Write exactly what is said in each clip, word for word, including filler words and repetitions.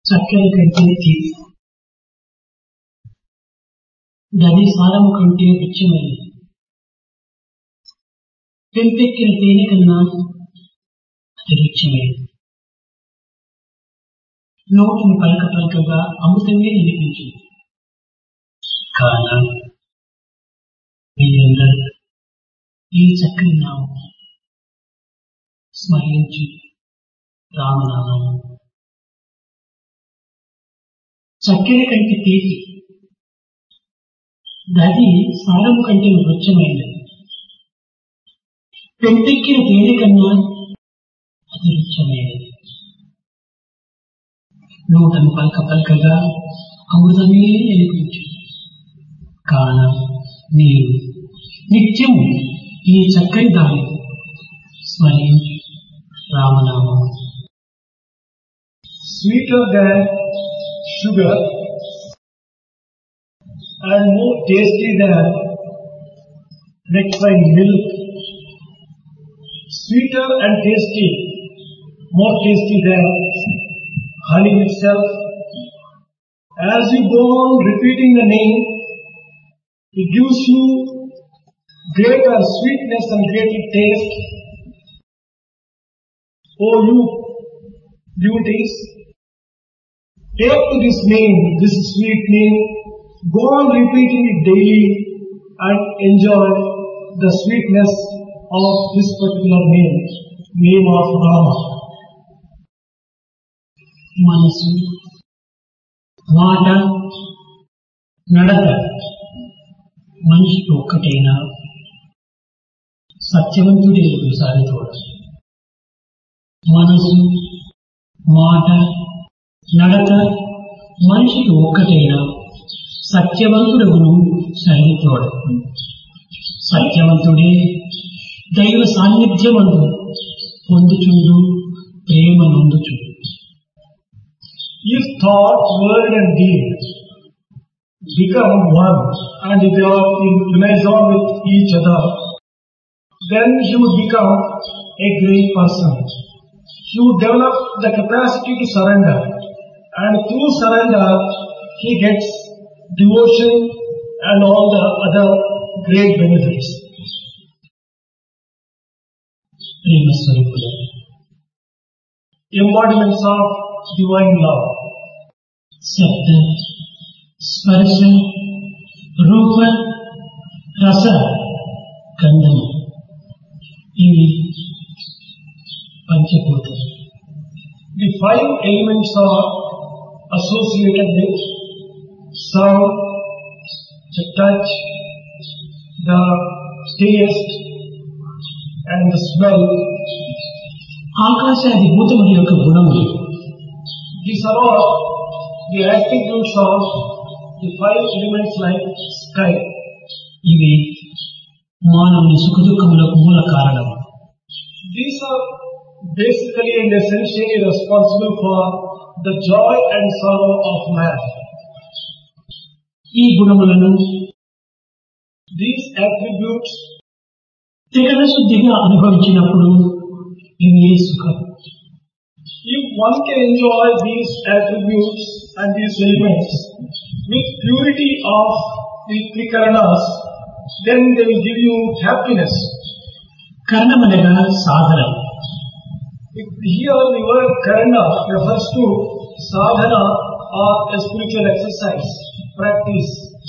చక్కెర కంటే తీపి, గది సారము కంటే రుచిమైనది. పెంపెక్కిన తేనె కన్నా అది రుచిమైనది. నోటిని పలక పలకగా అమృతమే వినిపించింది. కాన మీరందరూ ఈ చక్కని నామం స్మరించి రామనామం. చక్కెర కంటే తీపి, గది సారము కంటే రుచిమైనది. పెంపెక్కిన తేనె కన్నా అది రుచిమైనది. నోటను పలక పలకగా అమృతమే వినిపించింది. కాన మీరు నిత్యం ఈ చక్కని దాని స్మరించి రామనామం. Sweeter than sugar and more tasty than nectarine milk. Sweeter and tasty, more tasty than honey itself. As you go on repeating the name, it gives you greater sweetness and greater taste. Oh, you devotees, take to this name, this sweet name, go on repeating it daily and enjoy the sweetness of this particular name, name of Rama. మనసు, మాట, నడక మనిషికి ఒక్కటైనా సత్యవంతుడే సారితోడ. మనసు, మాట, నడక మనిషికి ఒక్కటైనా సత్యవంతుడగును సరితోడ. సత్యవంతుడే దైవ సాన్నిధ్యమందు పొందుచుండు ప్రేమ నొందుచుండు. If thought, word and deed become one and if they are in unison with each other, then he would become a great person. He would develop the capacity to surrender, and through surrender he gets devotion and all the other great benefits. Prema స్వరూపుల embodiments of divine love. శబ్ద, స్పర్శ, రూప, రస, గంధం ఇవి పంచభూతం. The five elements are associated with sound, the touch, the taste and the smell. ఆకాశాది భూతముల యొక్క గుణములు. These are all the attributes of the five elements like sky. ఇవి మానవుని సుఖదుఖములకు మూల కారణం. These are basically and essentially responsible for the joy and sorrow of man. ఈ గుణములను, these attributes త్రికరణ శుద్ధిగా అనుభవించినప్పుడు ఇవి సుఖం. If one can enjoy these attributes and these elements with purity of the trikaranas, then they will give you happiness. కరణమనగా Sadhana. Here the word karana refers to sadhana or a spiritual exercise, practice.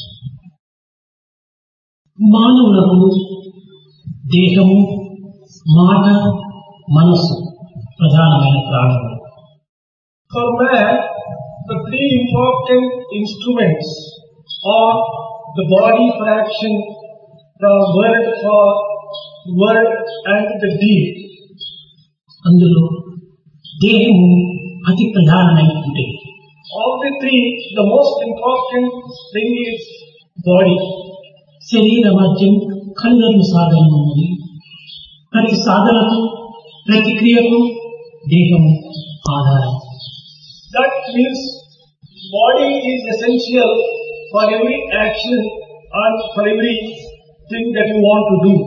మానవులకు దేహము, మాట, మనస్సు ప్రధానమైన ప్రాణులు. For man, the three important instruments are the body for action, the word for word and the deed. అందులో దేహము అతి ప్రధానమైనటువంటి. Of the three, the most important thing is body. శరీర వాద్యం కనుగొన్న సాధన ఉన్నది. ప్రతి సాధనకు, ప్రతిక్రియకు దేహము ఆధారం. That means body is essential for every action and for every thing that you want to do.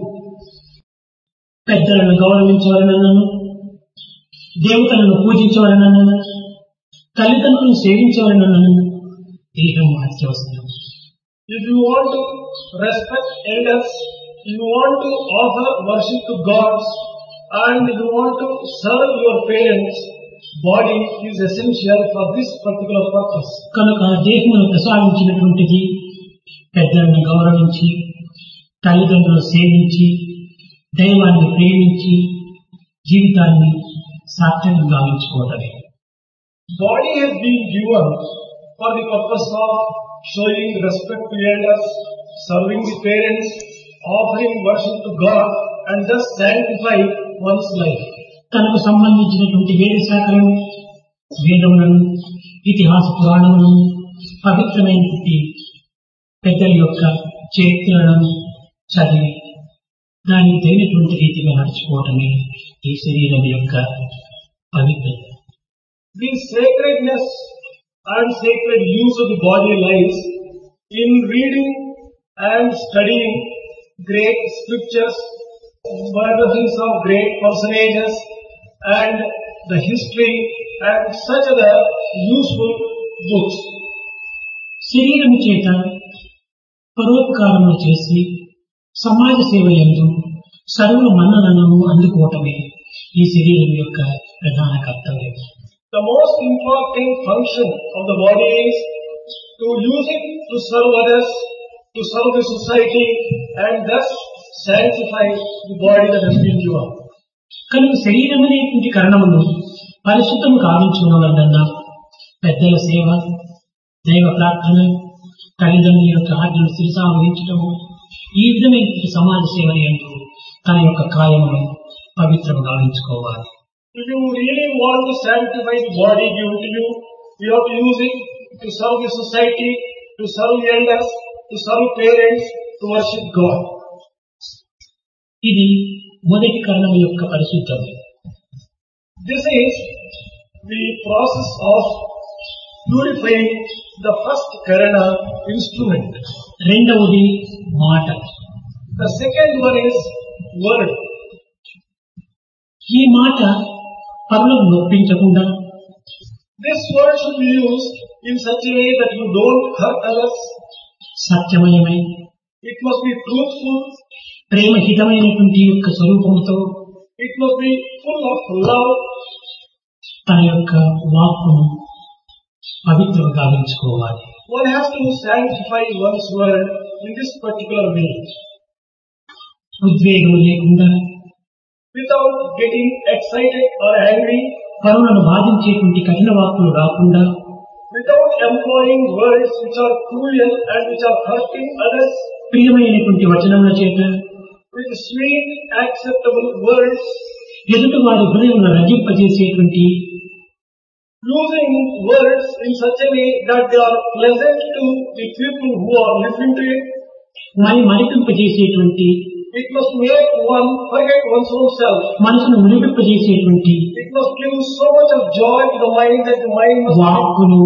పెద్దలను గౌరవించవలనను, దేవతలను పూజించవలనను, తల్లిదండ్రులను సేవించవలనను దేహం అత్యవసరం. If you want to respect elders, you want to offer worship to gods, and you want to serve your parents, body is essential for this particular purpose. కనుక దేహమును ప్రసాదించినటువంటిది పెద్దలను గౌరవించి, తల్లిదండ్రులను సేవించి, దైవాన్ని ప్రేమించి, జీవితాన్ని సార్థకంగా గావించుకోవటమే. Body has been given for the purpose of showing respect to elders, serving the parents, offering worship to God, and thus sanctify one's life. తనకు సంబంధించినటువంటి వేద శాఖలను, వేదములను, ఇతిహాస పురాణములను, పవిత్రమైనటువంటి పెద్దల యొక్క చరిత్రలను చదివి దానికి తగినటువంటి రీతిగా నడుచుకోవటమే ఈ శరీరం యొక్క పవిత్రత. The sacredness and sacred use of the body lies in reading and studying great scriptures, biographies of great personages, and the history and such other useful books. శరీరము చేత పరోపకారములు చేసి సమాజ సేవ యందు సర్వ మన్ననలను అందుకోవటమే ఈ శరీరం యొక్క ప్రధాన కర్తవ్యం. The most important function of the body is to use it to serve others, to serve the society, and thus sanctify the body that has been given. కనుక శరీరం అనేటువంటి కారణమును పరిశుద్ధము కావించుకున్న పెద్దల సేవ, దైవ ప్రార్థన, తల్లిదండ్రుల యొక్క ఆజ్ఞను శిరసావహించటము, ఈ విధమైన సమాజ సేవ యందు తన యొక్క కాయమును పవిత్రము గావించుకోవాలి. If you really want to sanctify the body given to you, you have to use it to serve the society, to serve the elders, to serve parents, to worship God. ఇది మొదటి కరణం యొక్క పరిశుద్ధం. This is the process of purifying the first karana instrument. రెండవది మాట. The second one is word. ఈ మాట పరులను నొప్పించకుండా, this word should be used in such a way that you don't hurt others. సత్యమయమై, it must be truthful, ప్రేమహితమైనటువంటి యొక్క స్వరూపముతో, it must be full of love. తన యొక్క వాక్కును పవిత్రం గావించుకోవాలి. One has to sanctify one's word in this particular way. ఉద్వేగం లేకుండా, without getting excited or angry, పరులను బాధించేటువంటి కఠిన వాక్కులు రాకుండా, without employing words which are cruel and which are hurting others, ప్రియమైనటువంటి వచనముల చేత, with sweet acceptable words, ఎదుటి వారి హృదయములను రజింపజేసేటువంటి, using words in such a way that they are pleasant to the people who are listening to it, మరి మరిపింపజేసేటువంటి, it must make one forget one's own self, మనసును మునిపింపజేసేటువంటి, it must give so much of joy to the mind that the mind must వాక్కును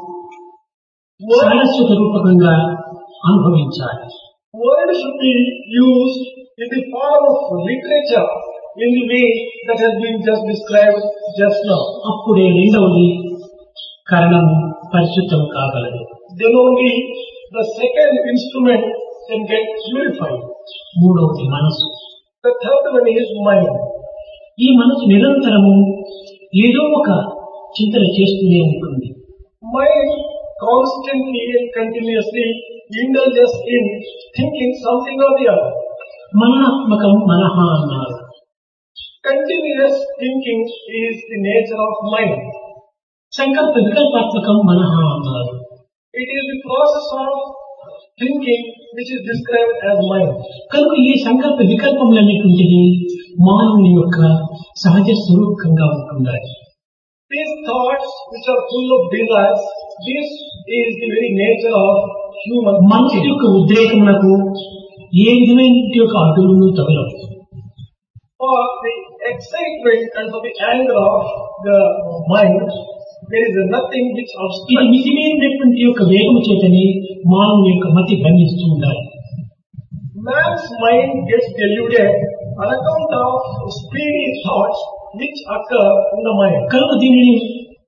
సరస్వత రూపకంగా అనుభవించాలి. Word should be used in the form of literature in the way that has been just described just now. అప్పుడే రెండవది కరణము పరిశుద్ధం కాగలదు. Then only the second instrument can get purified. మూడవది మనసు. The third one is mind. ఈ మనసు నిరంతరము ఏదో ఒక చింతన చేస్తూనే ఉంటుంది. Mind constantly and continuously indulges in thinking something or the other. మనాత్మకం మనః అన్నారు. Continuous thinking is the nature of mind. సంకల్ప వికల్పాత్మకం మనః అన్నారు. It is the process of thinking which is described as mind. కనుక ఈ సంకల్ప వికల్పములనేటువంటిది మానవుని యొక్క సహజ స్వరూపంగా ఉంటున్నాయి. These thoughts which are full of desires, this is the very nature of human మనసు thinking. యొక్క ఉద్రేకములకు ఏ విధమైన యొక్క అడ్డులను తగలవు. For the excitement and for the anger of the mind, there is nothing which ఇది obstructs. మితిమీరినటువంటి యొక్క వేగము చేతనే మానవుని యొక్క మతి భ్రమిస్తూ ఉండాలి. Man's mind gets deluded on account of speedy thoughts which occur in the mind. కనుక దీనిని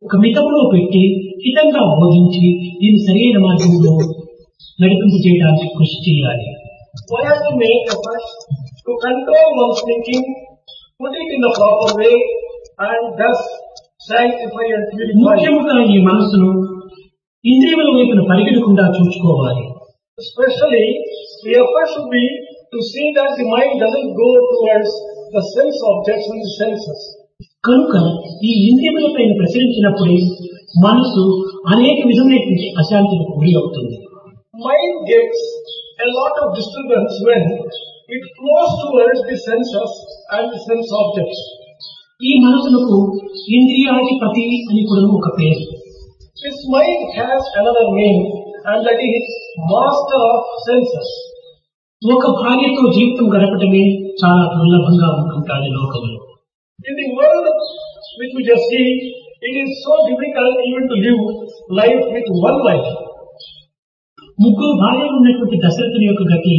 ఒక మితంలో పెట్టి హితంగా బోధించి దీన్ని సరైన మార్గంలో నడిపింపు చేయడానికి కృషి చేయాలి. One has to make efforts to control one's thinking, put it in the proper way, and thus sanctify and purify. ముఖ్యంగా ఈ మనసును ఇంద్రియముల వైపున పరిగెడకుండా చూసుకోవాలి. Especially, the effort should be to see that the mind doesn't go towards the sense objects and the senses. కనుక ఈ ఇంద్రియముల పైన ప్రసరించినప్పుడే మనసు అనేక విధమైనటువంటి అశాంతికి గురి అవుతుంది. Mind gets a lot of disturbance when it flows towards the senses and the sense objects. ఈ మనసులకు ఇంద్రియాధిపతి అని కూడా ఒక పేరు. This mind has another name, and that is master of senses. ఒక భార్యతో జీవితం గడపటమే చాలా దుర్లభంగా ఉంటుంటాది లోకంలో. In the world which we just see, it is so difficult even to live life with one wife. ముగ్గురు భార్యలు ఉన్నటువంటి దశరథుని యొక్క గతి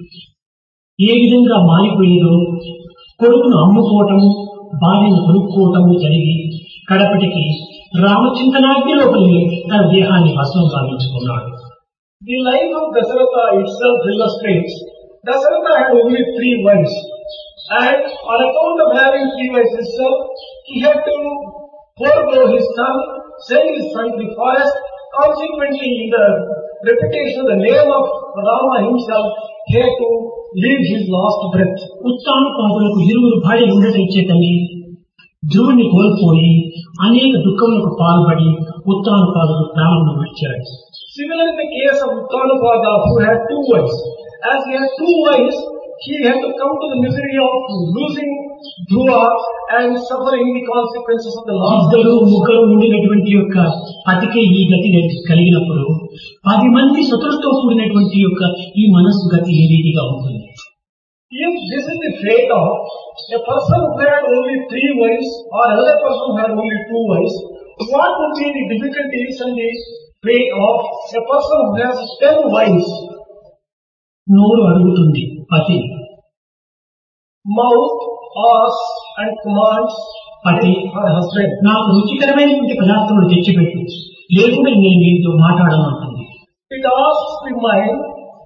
ఏ విధంగా మారిపోయేదో కొడుకును అమ్ముకోవటము భార్యను కొనుక్కోవటము జరిగి కడపటికి రామచింతనాగ్ని లోపలి తన దేహాన్ని భస్మం గావించుకున్నాడు. The life of Dasaratha itself illustrates Dasaratha had only three wives, and on account of having three wives itself, he had to forego his son, send his son to the forest. Consequently, in the reputation, the name of Rama himself, he had to leave his last breath. ఉత్తానపాదులకు ఇరువురు భార్యలు ఉండటం చేతని ధ్రువుని కోల్పోయి అనేక దుఃఖములకు పాల్పడి ఉత్తానపాదులు ప్రాణమును విడిచాడు. Similarly, in the case of Uttanapada, who had two wives, as he had two wives, he had to come to the misery of losing Dhruva and suffering the consequences of the loss. ఇద్దరు ముగ్గురు ఉండినటువంటి యొక్క పతికే ఈ గతి కలిగినప్పుడు పది మంది శత్రులతో కూడినటువంటి యొక్క ఈ మనస్సు గతి ఏ రీతిగా ఉంటుంది? If this is the fate of a person who had only three wives or another person who had only two wives, what would be the difficulties and the fate of a person who has ten wives? నోరు అడుగుతుంది పతి, mouth asks and commands పతి her husband, నాకు రుచికరమైనటువంటి పదార్థములు తెచ్చిపెట్టు, లేకుండా నేను నీతో మాట్లాడమంటుంది. It asks the mind,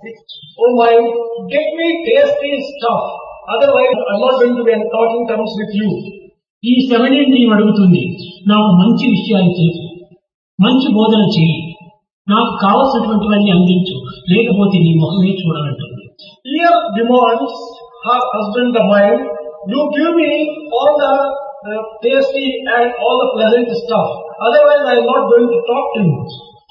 oh mind, get me tasty stuff, otherwise I'm not going to be in talking terms with you. ఈ శ్రవణేంద్రియం అడుగుతుంది, నాకు మంచి విషయాలు తెలుసు, మంచి బోధన చేయి, నాకు కావలసినటువంటివన్నీ అందించు, లేకపోతే నీ ముఖమే చూడాలంటుంది. Here demands her husband the mind, you give me all the uh, tasty and all the pleasant stuff, otherwise I am not going to talk to you.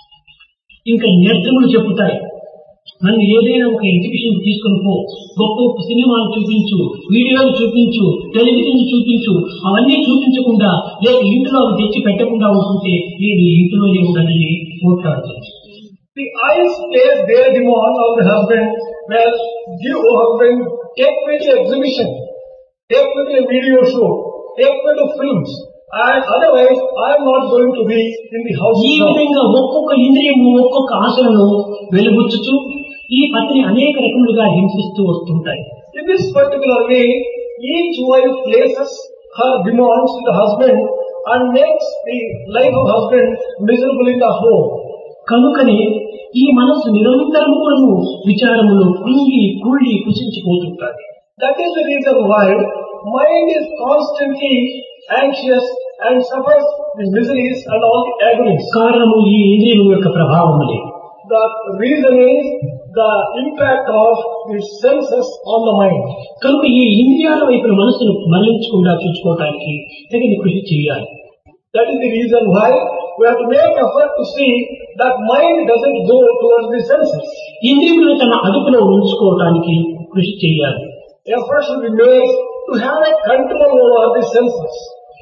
ఇంకా నేత్రములు చెప్పుతాయి, నన్ను ఏదైనా ఒక ఎగ్జిబిషన్ తీసుకుని పో, గొప్ప గొప్ప సినిమాలు చూపించు, వీడియోలు చూపించు, టెలివిజన్ చూపించు, అవన్నీ చూపించకుండా లేక ఇంట్లో అవి తెచ్చి పెట్టకుండా ఉంటుంటే నేను ఇంట్లోనే ఉండనని పోట్లాడుతుంది. The eyes place their demand on the husband, well, give, oh husband, take me to exhibition, take me to a video show, take me to films, and otherwise I am not going to be in the house. ఈ విధంగా ఒక్కొక్క ఇంద్రియము ఒక్కొక్క ఆశలను వెలుగుచ్చుచు ఈ పతిని అనేక రకములుగా హింసిస్తూ వస్తుంటాయి. In this particular way, each wife places her demands to the husband and makes the life of husband miserable in the home. కనుకనే ఈ మనసు నిరంతరము కూడాను విచారములు కుంగి కూడి కుసించిపోతుంటారు. That is the reason why mind is constantly anxious and suffers the miseries and all the agonies. కారణము ఈ ఇంద్రియము యొక్క ప్రభావములే. The reason is the impact of the senses on the mind. కనుక ఈ ఇంద్రియాల వైపు మనసును మరలించకుండా చూసుకోవడానికి తగిన కృషి చేయాలి. That is the reason why we have to make effort to see that mind doesn't go towards the senses. ఇంద్రియములను తన అదుపులో ఉంచుకోవడానికి కృషి చేయాలి. Effort should be made to have a control over the senses.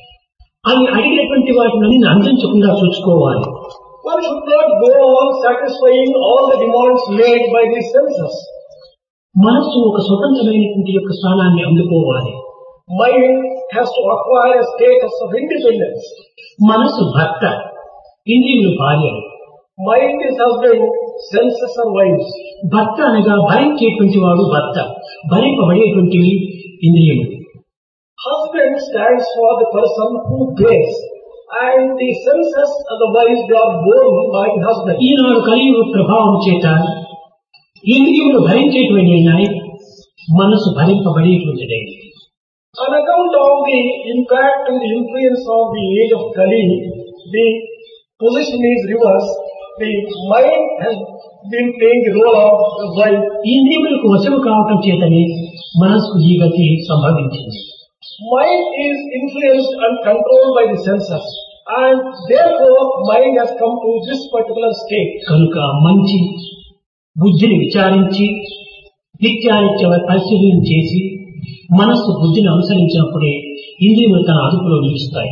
అవి అడిగినటువంటి వాటిని అందించకుండా చూసుకోవాలి. One should not go on satisfying all the demands made by the senses. మనసు ఒక స్వతంత్రమైనటువంటి యొక్క స్థానాన్ని అందుకోవాలి. Mind has to acquire a status of independence. మనసు భర్త, ఇంద్రియములు భార్యలు. Mind is husband, senses are wives. భర్త అనగా భరించేటువంటి వాడు భర్త, భరింపబడేటువంటివి ఇంద్రియములు. Husband stands for the person who pays, and the senses otherwise they are born by the husband. ఈనాడు కలియుగ ప్రభావం చేత ఇంద్రియములు భరించేటువంటివి, మనసు భరింపబడేటువంటిదే. On account of the impact and the influence of the age of Kali, the position is reversed. The mind has been playing the role of the wife. ఇంద్రియములకు వశము కావటం చేతనే మనసుకు ఈ గతి సంభవించింది. Mind is influenced and controlled by the senses, and therefore mind has come to this particular state. కనుక మంచి బుద్ధిని విచారించి నిత్యానిత్య పరిశీలన చేసి మనస్సు బుద్ధిని అనుసరించినప్పుడే ఇంద్రియములు తన అదుపులో నిలుస్తాయి.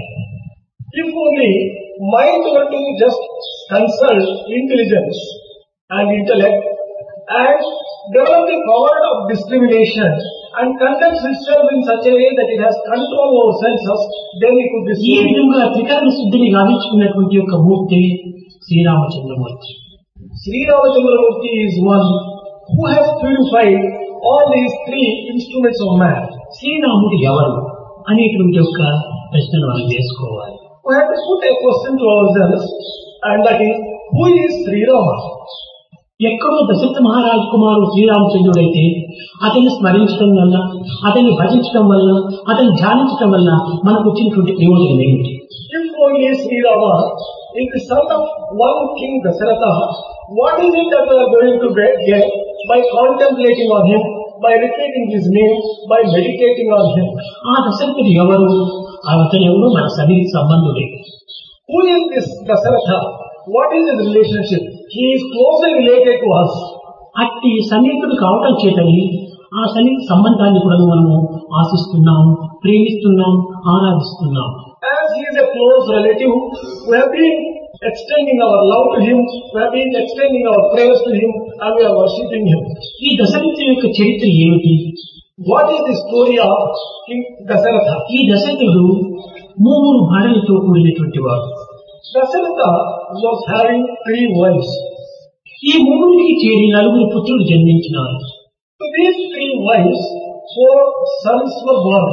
If only mind were to just consult intelligence and intellect and develop the power of discrimination and conduct itself in such a way that it has control over senses, then it could be ఈ విధంగా త్రికరణ శుద్ధిని గావించుకున్నటువంటి యొక్క మూర్తి Sriramachandramurthy. Sri Ramachandramurti is one who has purified all these three instruments of man. శ్రీరాముడు ఎవరు అనేటువంటి యొక్క ప్రశ్నను మనం వేసుకోవాలి. We have to put a question to ourselves, and that is, who is Sri Rama? ఎక్కడో దశరథ మహారాజు కుమారుడు శ్రీరామచంద్రుడైతే అతన్ని స్మరించడం వల్ల, అతన్ని భజించడం వల్ల, అతన్ని ధ్యానించడం వల్ల మనకు వచ్చినటువంటి ప్రయోజనం ఏమిటి? If only Sri Rama is the son of one king Dasaratha, what is it that we are going to get by contemplating on him, by repeating his name, by meditating on him? ఆ దశరథుడు ఎవరు? అతను ఎవరు? మన సన్నిహిత సంబంధుడే. Who is this Dasaratha? What is his relationship? He is closely related to us. అట్టి సన్నిహితుడు కావటం చేతని ఆ సన్నిహిత సంబంధాన్ని కూడా మనము ఆశిస్తున్నాం, ప్రేమిస్తున్నాం, ఆరాధిస్తున్నాం. As he is a close relative, we have been extending our love to him, we have been extending our prayers to him, and we are worshipping him. ఈ దశరథుడి యొక్క చరిత్ర ఏమిటి? What is the story of King Dasaratha? ఈ దశరథుడు మూడు భార్యలతో కూడినటువంటి వాడు. Dasaratha was having three wives. ఈ మూడుకి చేరి నలుగురు పుత్రులు జన్మించినారు. To these three wives, four sons were born.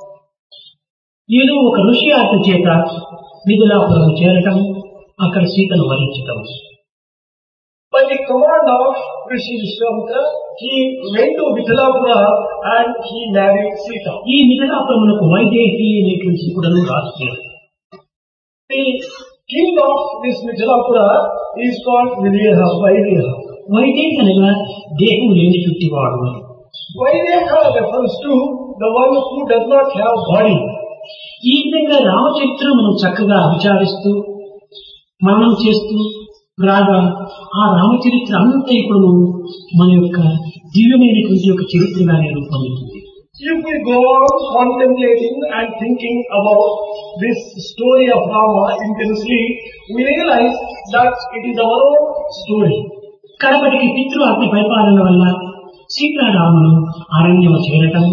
ఏదో ఒక ఋషి ఆజ్ఞ చేత మిథిలాపురం చేరటం, అక్కడ సీతను వరించటం. By the command of Rishi Vishwamitra, he went to Mithilapura and he married Sita. ఈ మిథిలాపురమునకు వైదేహి అనేటువంటి కూడా రాజున్నారు. The king of this Mithilapura is called Videha, Vaideha. Vaidehi అనగా దేహం లేనిటువంటి వాడు. Vaideha refers to the one who does not have body. ఈ విధంగా రామచరిత్ర మనం చక్కగా విచారిస్తూ మననం చేస్తూ రాగా ఆ రామచరిత్ర అంతా ఇప్పుడు మన యొక్క దివ్యమైనటువంటి యొక్క చరిత్రగానే రూపొందుతుంది. If we go on contemplating and thinking about this story of Rama intensely, we realize that it is our own story. కడపటికి పితృ ఆజ్ఞ పరిపాలన వల్ల సీతారాములు అరణ్యము చేరటం,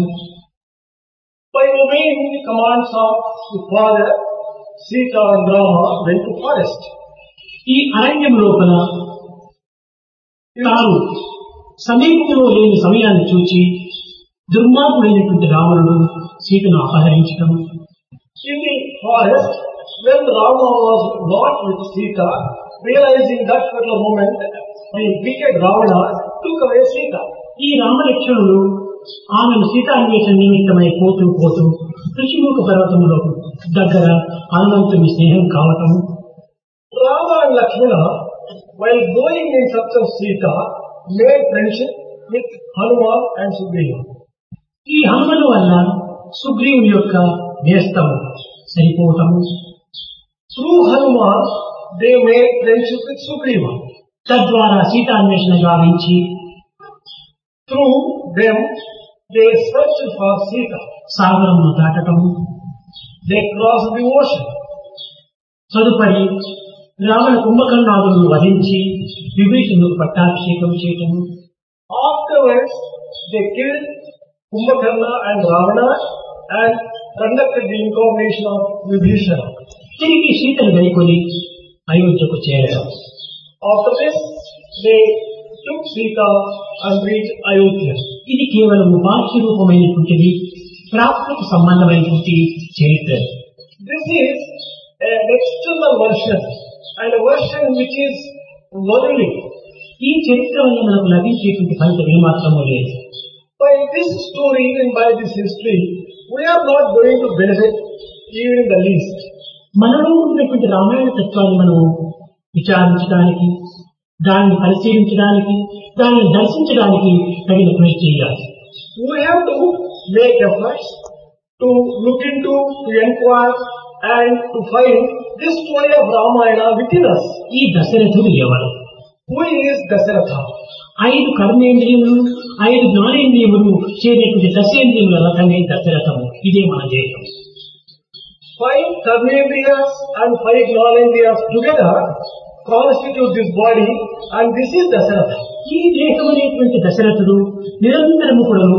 By obeying the commands of the father, Sita and Rama went to forest. ఈ అరణ్యం లోపల తాను సమీపంలో లేని సమయాన్ని చూచి దుర్మార్గుడైనటువంటి రావణుడు సీతను అపహరించడం. In the forest, when Rama was not with Sita, realizing that particular moment, the wicked Ravana took away Sita. ఈ రామలక్ష్మణులు ఆమెను సీతాన్వేషణ నిమిత్తమై పోతూ పోతూ ఋషిముఖ పర్వతంలో దగ్గర హనుమంతుని స్నేహం కావటం. Rama and Lakshmana, while going in search of Sita, made friendship with Hanuman and Sugriva. ఈ హనుమను వల్ల సుగ్రీవుని యొక్క నేస్తం సరిపోవటము. Through Hanuman, they made friendship with Sugriva. తద్వారా సీతాన్వేషణ గావించి Through them, they searched for Sita. సాగరమును దాటటం. They crossed the ocean. తదుపరి రావణ కుంభకర్ణాదులను వధించి విభీషణులకు పట్టాభిషేకం చేయటము. Afterwards, they killed Kumbhakarna and Ravana and conducted the incarnation of Vibhishana. తిరిగి సీతను గైకొని అయోధ్యకు చేరడం. After this, they took Sita and reached Ayodhya. ఇది కేవలం బాహ్య రూపమైనటువంటిది, ప్రాకృతిక సంబంధమైనటువంటి చరిత్ర. This is an external version and a version which is worldly. ఈ చరిత్ర వల్ల మనకు లభించేటువంటి ఫలితం ఏమాత్రమూ లేదు. By this story and by this history, we are not going to benefit even in the least. మనలో ఉన్నటువంటి రామాయణ తత్వాన్ని మనం విచారించడానికి, దాన్ని పరిశీలించడానికి, దాన్ని దర్శించడానికి తగిన కృషి చేయాలి. We have to make efforts to look into, to inquire and to find this story of Ramayana within us. ఈ దశరథుడు ఎవరు? Who is Dasaratha? ఐదు కర్మేంద్రియములు, ఐదు జ్ఞానేంద్రియములు చేరేటువంటి దశేంద్రియముల రకమే దశరథము. ఇదే మన దేహం. Five karmendriyas and five gnanendriyas together constitute this body, and this is Dasaratha. ఈ దేహం అనేటువంటి దశరథుడు నిరంతరము కూడాను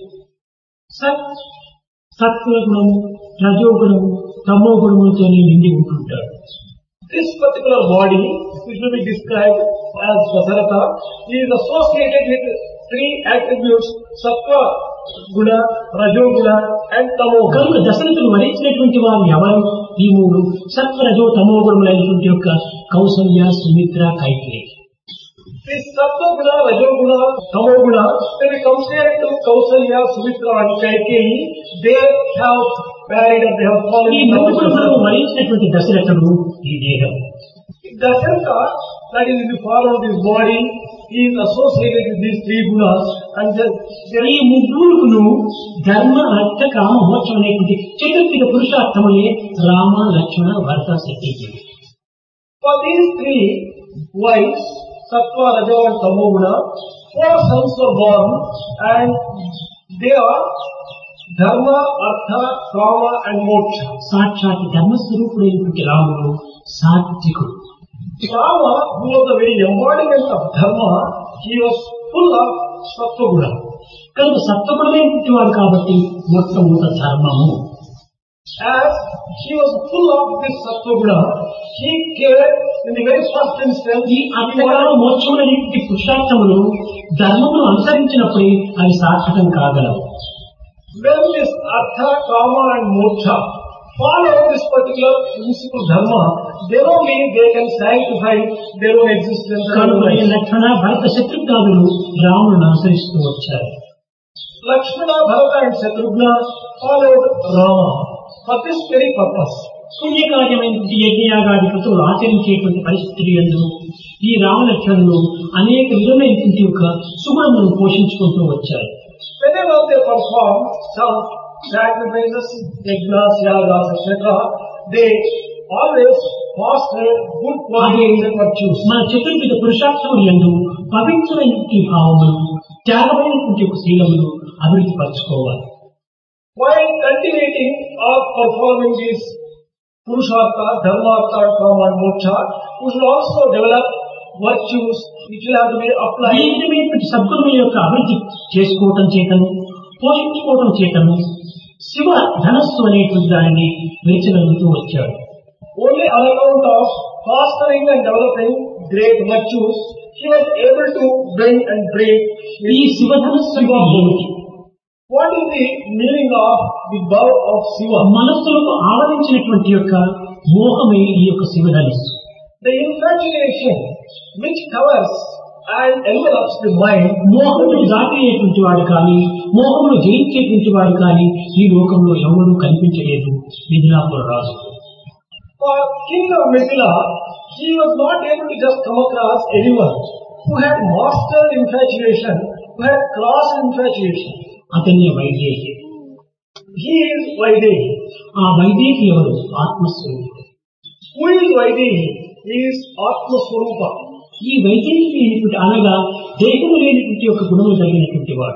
సత్ సత్వగుణము, రజోగుణము, తమోగుణములతో నిండి ఉంటుంటాడు. This particular body, which will be described as Dasaratha, is associated with three attributes: Sattva Guna, Rajo Guna and Tamo Guna. కనుక దశరథుడు వరించినటువంటి వారు ఎవరు? ఈ మూడు సత్వ రజో తమో గుణములైనటువంటి యొక్క Kaushalya, Sumitra, Kaikeyi. This Sattva Guna, Rajo Guna, Tamo Guna, when we compare it to Kausalya, Sumitra and Kaikeyi, they have married and they have fallen ఈ in మూడు love. గుణములను వరించినటువంటి దశరథుడు ఈ దేహం. Dasaratha, that is in the form of this body, is associated with these three gunas, and then there ఈ ముగ్గురును ధర్మ, అర్థ, కామ, మోక్షం అనేటువంటి చతుర్థిక పురుషార్థములే రామ, లక్ష్మణ, భరత, శత్రుఘ్నుడు. for these three wives, Sattva, Rajo and Tamo Guna, four sons were born, and they are Dharma, Artha, Kama and Moksha. సాక్షాత్ ధర్మస్వరూపుడైనటువంటి రాముడు సాత్వికుడు. Rama, who was the very embodiment of Dharma, he was full of Sattva Guna. కనుక సత్వగుణమైనటువంటి వాడు కాబట్టి మొట్టమొదట ధర్మము. As he was full of this Sattva Guna, he cared in the very first instance. ఈ అర్థకాల మోక్షములనేటువంటి పురుషార్థములు ధర్మమును అనుసరించినప్పుడే అవి సార్థకం కాగలవు. When this Artha, Kama and Moksha follow this particular principle Dharma, then only they can sanctify their own existence. కనుక ఈ లక్ష్మణ, భరత, శత్రుఘ్నులు రాములను అనుసరిస్తూ వచ్చారు. Lakshmana, Bharata and Shatrughna followed Rama for this very purpose. పుణ్యకార్యమైనటువంటి యజ్ఞయాగాది కృతులు ఆచరించేటువంటి పరిస్థితులు యందు ఈ రామలక్ష్మణులు అనేక విధమైనటువంటి యొక్క సుగుణములను పోషించుకుంటూ వచ్చారు. Whenever they perform some sacrifices, yajnas, yagas, et cetera, they always foster good qualities and virtues. మన చతుర్విధ పురుషార్థములు యందు పవిత్రమైనటువంటి భావములు, త్యాగమైనటువంటి యొక్క శీలములు అభివృద్ధి పరచుకోవాలి. While cultivating or performing these Purushartha, Dharmartha, Kama and Moksha, we should also develop virtues which will have to be ఈ applied. విధమైనటువంటి సద్గుణముల యొక్క అభివృద్ధి చేసుకోవటం చేతను, పోషించుకోవటం చేతను శివ ధనస్సు అనేటువంటి దానిని వేచగలుగుతూ వచ్చాడు. Only on account of fostering and developing great virtues, he was able to bring and break. ఈ శివధనస్సు అంటే ఏమిటి? What is the meaning of the bow of Shiva? మనస్సులకు ఆవరించినటువంటి యొక్క మోహమే ఈ యొక్క శివధనస్సు. The infatuation which covers and envelops the mind. మోహమును దాటేటువంటి వాడు కానీ, మోహమును జయించేటువంటి వాడు కానీ ఈ లోకంలో ఎవరూ కనిపించలేదు. మిథిలాపుర రాజు For King of Mithila, he was not able to just come across anyone who had mastered infatuation, who had crossed infatuation. అతన్నే వైదేహి. He is Vaidehi. ఆ వైదేహి ఎవరు? ఆత్మస్వరూపుడు. Who is Vaidehi? He is Atma Swarupa. ఈ వైదేహి అనేటువంటి అనగా దేహము లేనటువంటి యొక్క గుణములు కలిగినటువంటి వాడు.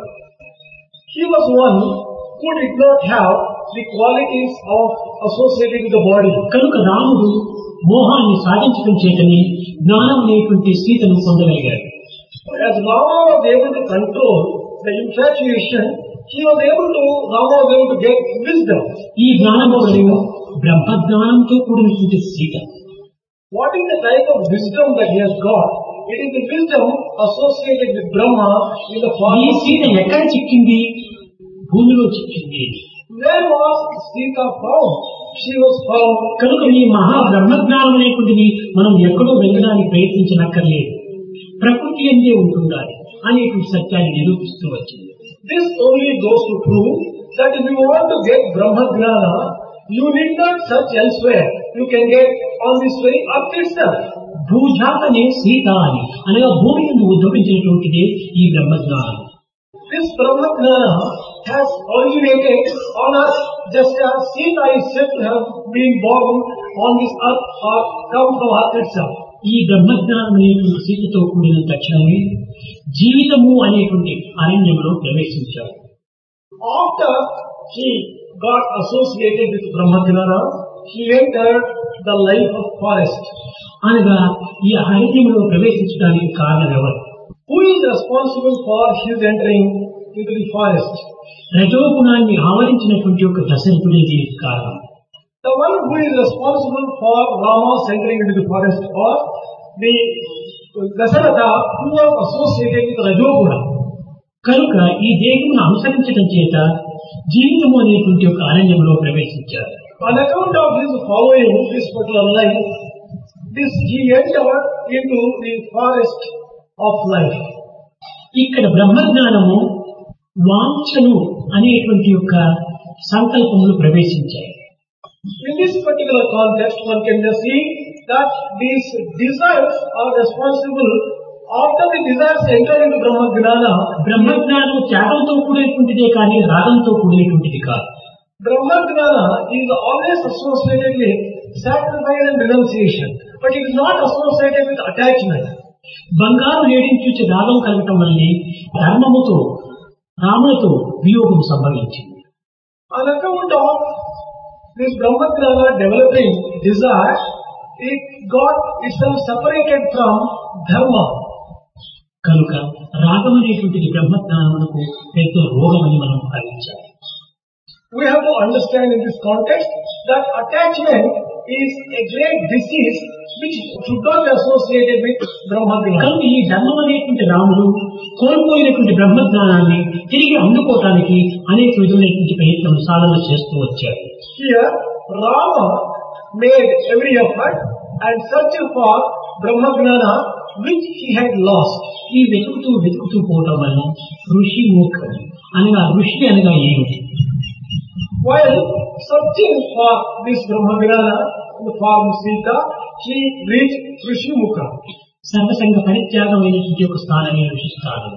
He was one who did not have the qualities of associated with the body. కనుక రాముడు మోహాన్ని సాధించడం చేతనే జ్ఞానం అనేటువంటి సీతను పొందగలిగాడు. As Rama was able to control the infatuation, he was able to, Rama was able to get wisdom. ఈ జ్ఞానము బ్రహ్మజ్ఞానంతో కూడినటువంటి Sita. What is the type of wisdom that he has got? It is the wisdom associated with Brahma in the form ఈ of Sita Sita. ఎక్కడ చిక్కింది? భూమిలో చిక్కింది. Where was Sita found? she was found. కనుక ఈ మహా బ్రహ్మజ్ఞానం అనేటువంటిది మనం ఎక్కడో వెళ్ళడానికి ప్రయత్నించనక్కర్లేదు, ప్రకృతి అందే ఉంటుండాలి అనేటువంటి సత్యాన్ని నిరూపిస్తూ వచ్చింది. This only goes to prove that if you want to get Brahma Jnana, you need not search elsewhere. You can get on this very earth itself. భూజాతనే Sita అని అనగా భూమి నుండి ఉద్భవించినటువంటిదే ఈ బ్రహ్మజ్ఞానం. This Brahma Jnana has originated on earth just as Sita is said to have been born on this earth or come from earth itself. ఈ బ్రహ్మజ్ఞానం అనేటువంటి సీతతో కూడిన తక్షణమే జీవితము అనేటువంటి అరణ్యంలో ప్రవేశించారు. After he got associated with Brahma Jnana, he entered the life of forest. అనగా ఈ అరణ్యంలో ప్రవేశించడానికి కారణం ఎవరు? Who is responsible for his entering into the forest? రజోగుణాన్ని ఆవరించినటువంటి ఒక దశరథుడే దీనికి కారణం. The one who is responsible for Rama's entering into the forest was the Dasaratha who was associated with Rajoguna. కనుక ఈ దేహమును అనుసరించడం చేత జీవితము అనేటువంటి ఒక అరణ్యంలో ప్రవేశించారు. On account of his following this particular life, this he entered into the forest of life. ఇక్కడ బ్రహ్మజ్ఞానము వాంఛను అనేటువంటి యొక్క సంకల్పములు ప్రవేశించాయి. In this particular context, one can just see that these desires are responsible. After the desires enter into Brahma Jnana, బ్రహ్మజ్ఞానం త్యాగంతో కూడినటువంటిదే కానీ రాగంతో కూడినటువంటిది కాదు. Brahma Jnana is always associated with sacrifice and renunciation, but it is not associated with attachment. బంగారు లేడిని చూసి రాగం కలగటం వల్లే ధర్మముతో రాములతో వియోగం సంభవించింది. On account of this Brahma Jnana developing desire, it got itself separated from dharma. కనుక రాగం అనేటువంటిది బ్రహ్మజ్ఞానమునకు పెద్ద రోగమని మనం భావించాలి. We have to understand in this context that attachment is a great disease which should not be associated with Brahma Jnana. కనుక ఈ ధర్మం అనేటువంటి రాముడు కోల్పోయినటువంటి బ్రహ్మజ్ఞానాన్ని తిరిగి అందుకోవటానికి అనేక విధమైనటువంటి ప్రయత్నం సాధన చేస్తూ వచ్చాడు. Here, Rama made every effort and searched for Brahma Jnana which he had lost. ఈ వెతుకుతూ వెతుకుతూ పోవటం వల్ల ఋషి మూర్ఖం అనగా ఋషి అనగా ఏమిటి? While searching for this Brahma Jnana in the form of Sita, he reached Rishimukha. సర్వసంగ పరిత్యాగమైనటువంటి ఒక స్థానమే ఋషి స్థానం.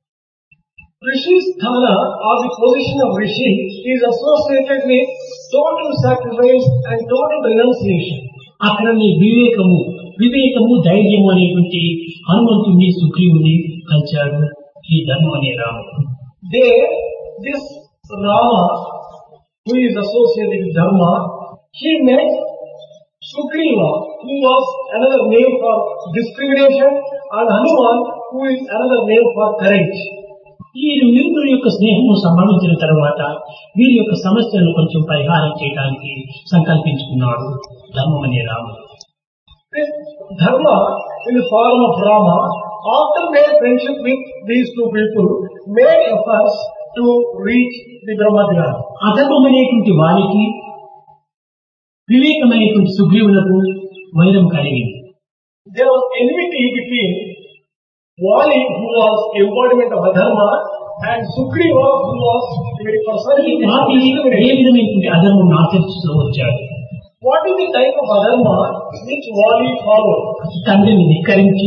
Rishi Sthana or the position of Rishi is associated with total sacrifice and total renunciation. అక్కడ నీ వివేకము వివేకము ధైర్యము అనేటువంటి హనుమంతుణ్ణి సుగ్రీవుని కలిచాడు ఈ ధర్మం అనే రాముడు. There, this Rama, who is associated with Dharma, he met Sugriva, who was another name for discrimination, and Hanuman, who is another name for courage. ఈ రెండింటి యొక్క స్నేహము సంభవించిన తర్వాత వీరి యొక్క సమస్యలను కొంచెం పరిహారం చేయడానికి సంకల్పించుకున్నాడు ధర్మం అనే రాముడు. This Dharma, in the form of Rama, after made friendship with these two people, made efforts to reach the Brahma Jnana. అధర్మం అనేటువంటి వారికి వివేకమైనటువంటి సుగ్రీవులకు వైరం కలిగింది. There was enmity between Vali, who was embodiment of Adharma, and Sugriva, who was the very personification of వాటి ఏ discrimination. విధమైనటువంటి అధర్మం ఆచరిస్తూ వచ్చాడు. What is the type of Adharma which Vali followed? తండ్రిని ధిక్కరించి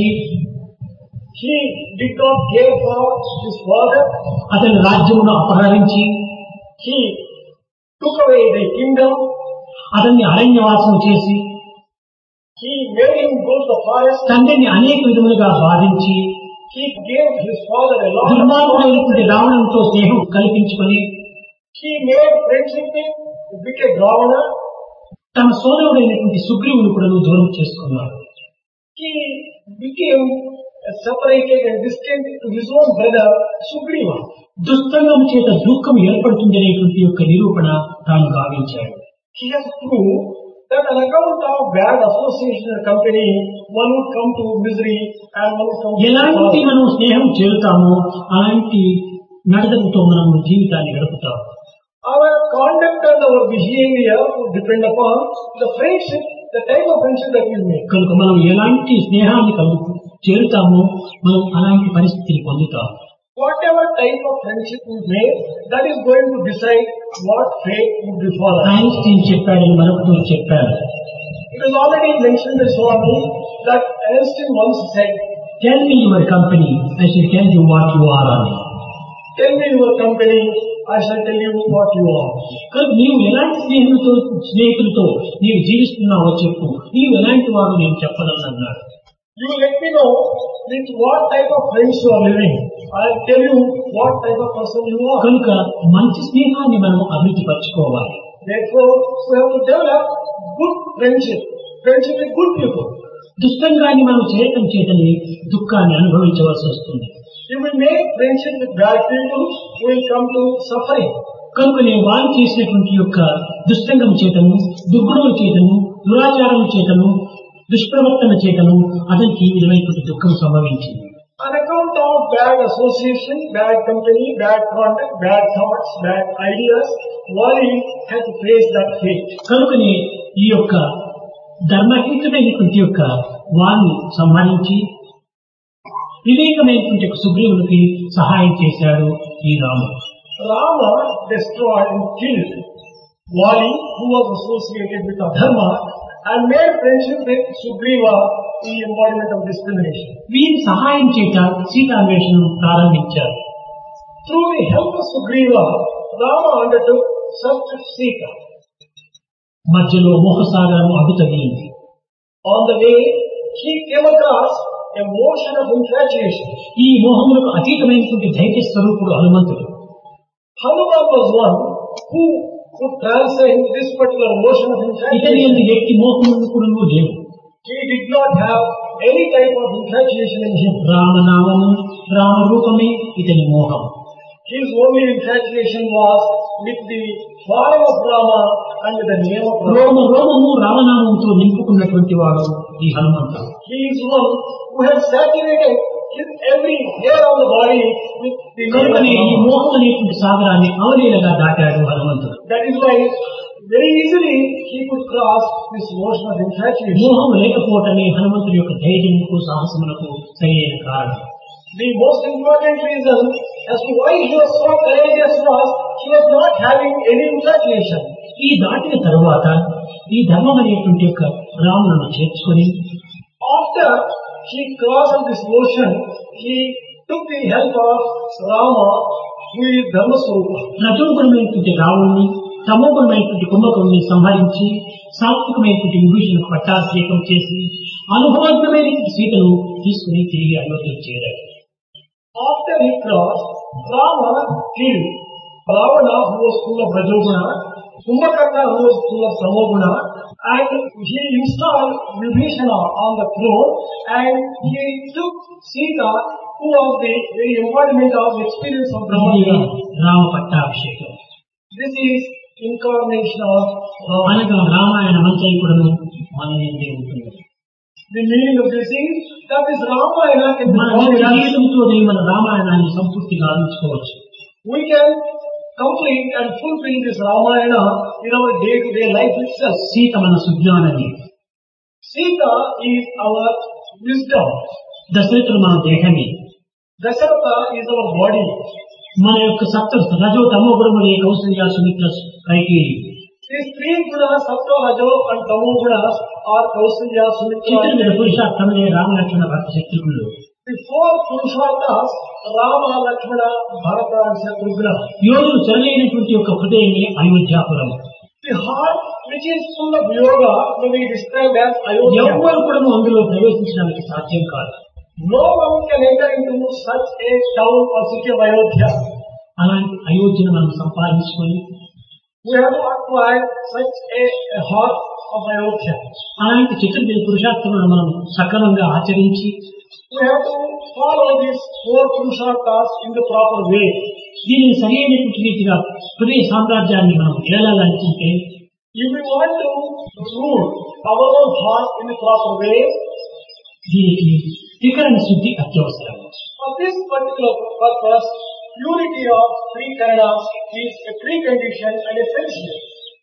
He did not care for his father. అతని రాజ్యమును అపహరించి He took away the kingdom. అతన్ని అరణ్యవాసం చేసి He made him go to the forest. తండ్రిని అనేక విధములుగా బాధించి He gave his father a lot of దుర్మార్గుడైనటువంటి రావణంతో స్నేహం కల్పించుకొని He made friendship with wicked Ravana. తన సోదరుడైనటువంటి సుగ్రీవుని కూడా దూరం చేసుకున్నాడు. He became separated and distant to his own brother Sugriva. దుస్తంగం చేత దుఃఖం ఏర్పడుతుంది అనేటువంటి యొక్క నిరూపణ తాను గావించాడు. He has proved that on account of bad association and company, one would come to misery and one would come to ఎలాంటి sorrow. మనం స్నేహం చేరుతామో అలాంటి నడతలతో మనం జీవితాన్ని గడుపుతాం. Our conduct and our behavior will depend upon the friendship, the type of friendship that we make. కనుక మనం ఎలాంటి స్నేహాన్ని కలుగు చేరుతామో మనం అలాంటి పరిస్థితిని పొందుతాం. Whatever type of friendship we make, that is going to decide what fate would befall us. Einstein చెప్పాడని మరొకరు చెప్పారు. It is already mentioned by Swami that Einstein once said, Tell me your company, I shall tell you what you are అని. Tell me your company, I shall tell you what you are. కనుక నీవు ఎలాంటి స్నేహితులతో స్నేహితులతో నీవు జీవిస్తున్నావో చెప్పు, నీవు ఎలాంటి వాడు నేను చెప్పగలను అన్నాడు. You let me know with what type of friends you are living. I will tell you what type of person you are. కనుక మంచి స్నేహాన్ని మనం అభివృద్ధి పరచుకోవాలి. Therefore, we have to develop good friendship, friendship with good people. దుష్టంగాన్ని మనం చేయటం చేతని దుఃఖాన్ని అనుభవించవలసి వస్తుంది. If we make friendship with bad people, we will come to suffering. కనుక నేను వారు చేసినటువంటి యొక్క దుష్టంగం చేతను, దుర్గుణం చేతను, దురాచారం చేతను, దుష్ప్రవర్తన చేతను అతనికి ఈ విధమైనటువంటి దుఃఖం సంభవించింది. On account of bad association, bad company, bad conduct, bad thoughts, bad ideas, Wali had to face that fate. కనుకనే ఈ యొక్క ధర్మహితుడైనటువంటి యొక్క వారిని సంహరించి వివేకమైనటువంటి సుగ్రీవునికి సహాయం చేశాడు ఈ రాముడు. Rama destroyed and killed Wali, who was associated with Adharma, and made friendship with Sugriva, the embodiment of discrimination. వీరి సహాయం చేత సీతాన్వేషణను ప్రారంభించారు. Through the help of Sugriva, Rama undertook search of Sita. మధ్యలో మోహసాగరం అడ్డుతగిలింది. On the way, he came across a motion of infatuation. ఈ మోహములకు అతీతమైనటువంటి ధైర్య స్వరూపుడు హనుమంతుడు. Hanuman was one who could transcend this particular motion of ఇతని infatuation. వ్యక్తి మోహములు కూడా లేవు. He did not have any type of infatuation in him. రామనామము రామరూపమే ఇతని మోహం. His only infatuation was with the form of Rama and with the name of Rama. రోమ రోమము రామనామంతో నింపుకున్నటువంటి వాడు ఈ హనుమంతుడు. He is one who has saturated his every hair on the body with the name of కనుకనే ఈ Rama. మోహం అనేటువంటి సాగరాన్ని అవలీలగా దాటాడు హనుమంతుడు. That is why very easily he could cross this motion of infatuation. మోహం లేకపోవటమే హనుమంతుడి యొక్క ధైర్యముకు సాహసములకు సరైన కారణం. The most important reason as to why he was so courageous was he was not having any infatuation. ఈ దాటిన తరువాత ఈ ధర్మం అనేటువంటి యొక్క రాములను చేర్చుకొని After he crossed this motion, he took the help of Rama, who is Dharma Swarupa. రజోగుణమైనటువంటి రావుణ్ణి తమోగుణమైనటువంటి కుంభకుణ్ణి సంహరించి సాత్వికమైనటువంటి విభూషణకు పట్టాభిషేకం చేసి అనుభవజ్ఞమైనటువంటి సీతను తీసుకుని తిరిగి అయోధ్యకు చేరాడు. After he crossed, Rama killed Ravana, who was full of Rajoguna, Kumbhakarna, who was full of Tamoguna, and he installed Vibhishana on the throne, and he took Sita, who was the very embodiment of the experience of ఇది Brahma. Rama పట్టాభిషేకం. This is incarnation of Rama. అనగా రామాయణ మంచైకుడును మన ఎందే ఉంటుంది. The meaning of this is that this Ramayana can be మన found in us. జీవితంతోనే మన రామాయణాన్ని సంపూర్తిగా అందించుకోవచ్చు. We can complete and fulfill this Ramayana in our day-to-day life itself. Sita మన సుజ్ఞానది. Sita is our wisdom. దశరథుడు మన దేహమే. Dasharatha is our body. మన యొక్క సప్త రజో తమో గుణములే Kaushalya Sumitra Kaikeyi. These three gunas, Sattva, Rajo and Tamo gunas are Kausalya, Sumitra. చిత్రమైన పురుషార్థములే రామలక్ష్మణ భక్త శత్రుఘ్నులు. The four Purusharthas, Rama, Lakshmana, Bharata and Shatrugna. యోగులు సరైనటువంటి యొక్క హృదయమే Ayodhyapuram. The heart which is full of yoga may be described as Ayodhya. ఎవ్వరు కూడా అందులో ప్రవేశించడానికి సాధ్యం కాదు. No one can enter into such a town or city of Ayodhya. అలాంటి అయోధ్యను మనం సంపాదించుకొని We have to acquire such a, a heart of Ayodhya. అలాంటి చిత్రమైన పురుషార్థములను మనం సక్రమంగా ఆచరించి We have to follow these four Purusharthas in the proper way. దీనిని సరైనటువంటి రీతిగా హృదయ సామ్రాజ్యాన్ని మనం ఏలాలనుకుంటే If we want to rule our own heart in the proper way, దీనికి త్రికరణ శుద్ధి అత్యవసరం. for this particular purpose, unity of three Kanadas is a precondition and essential.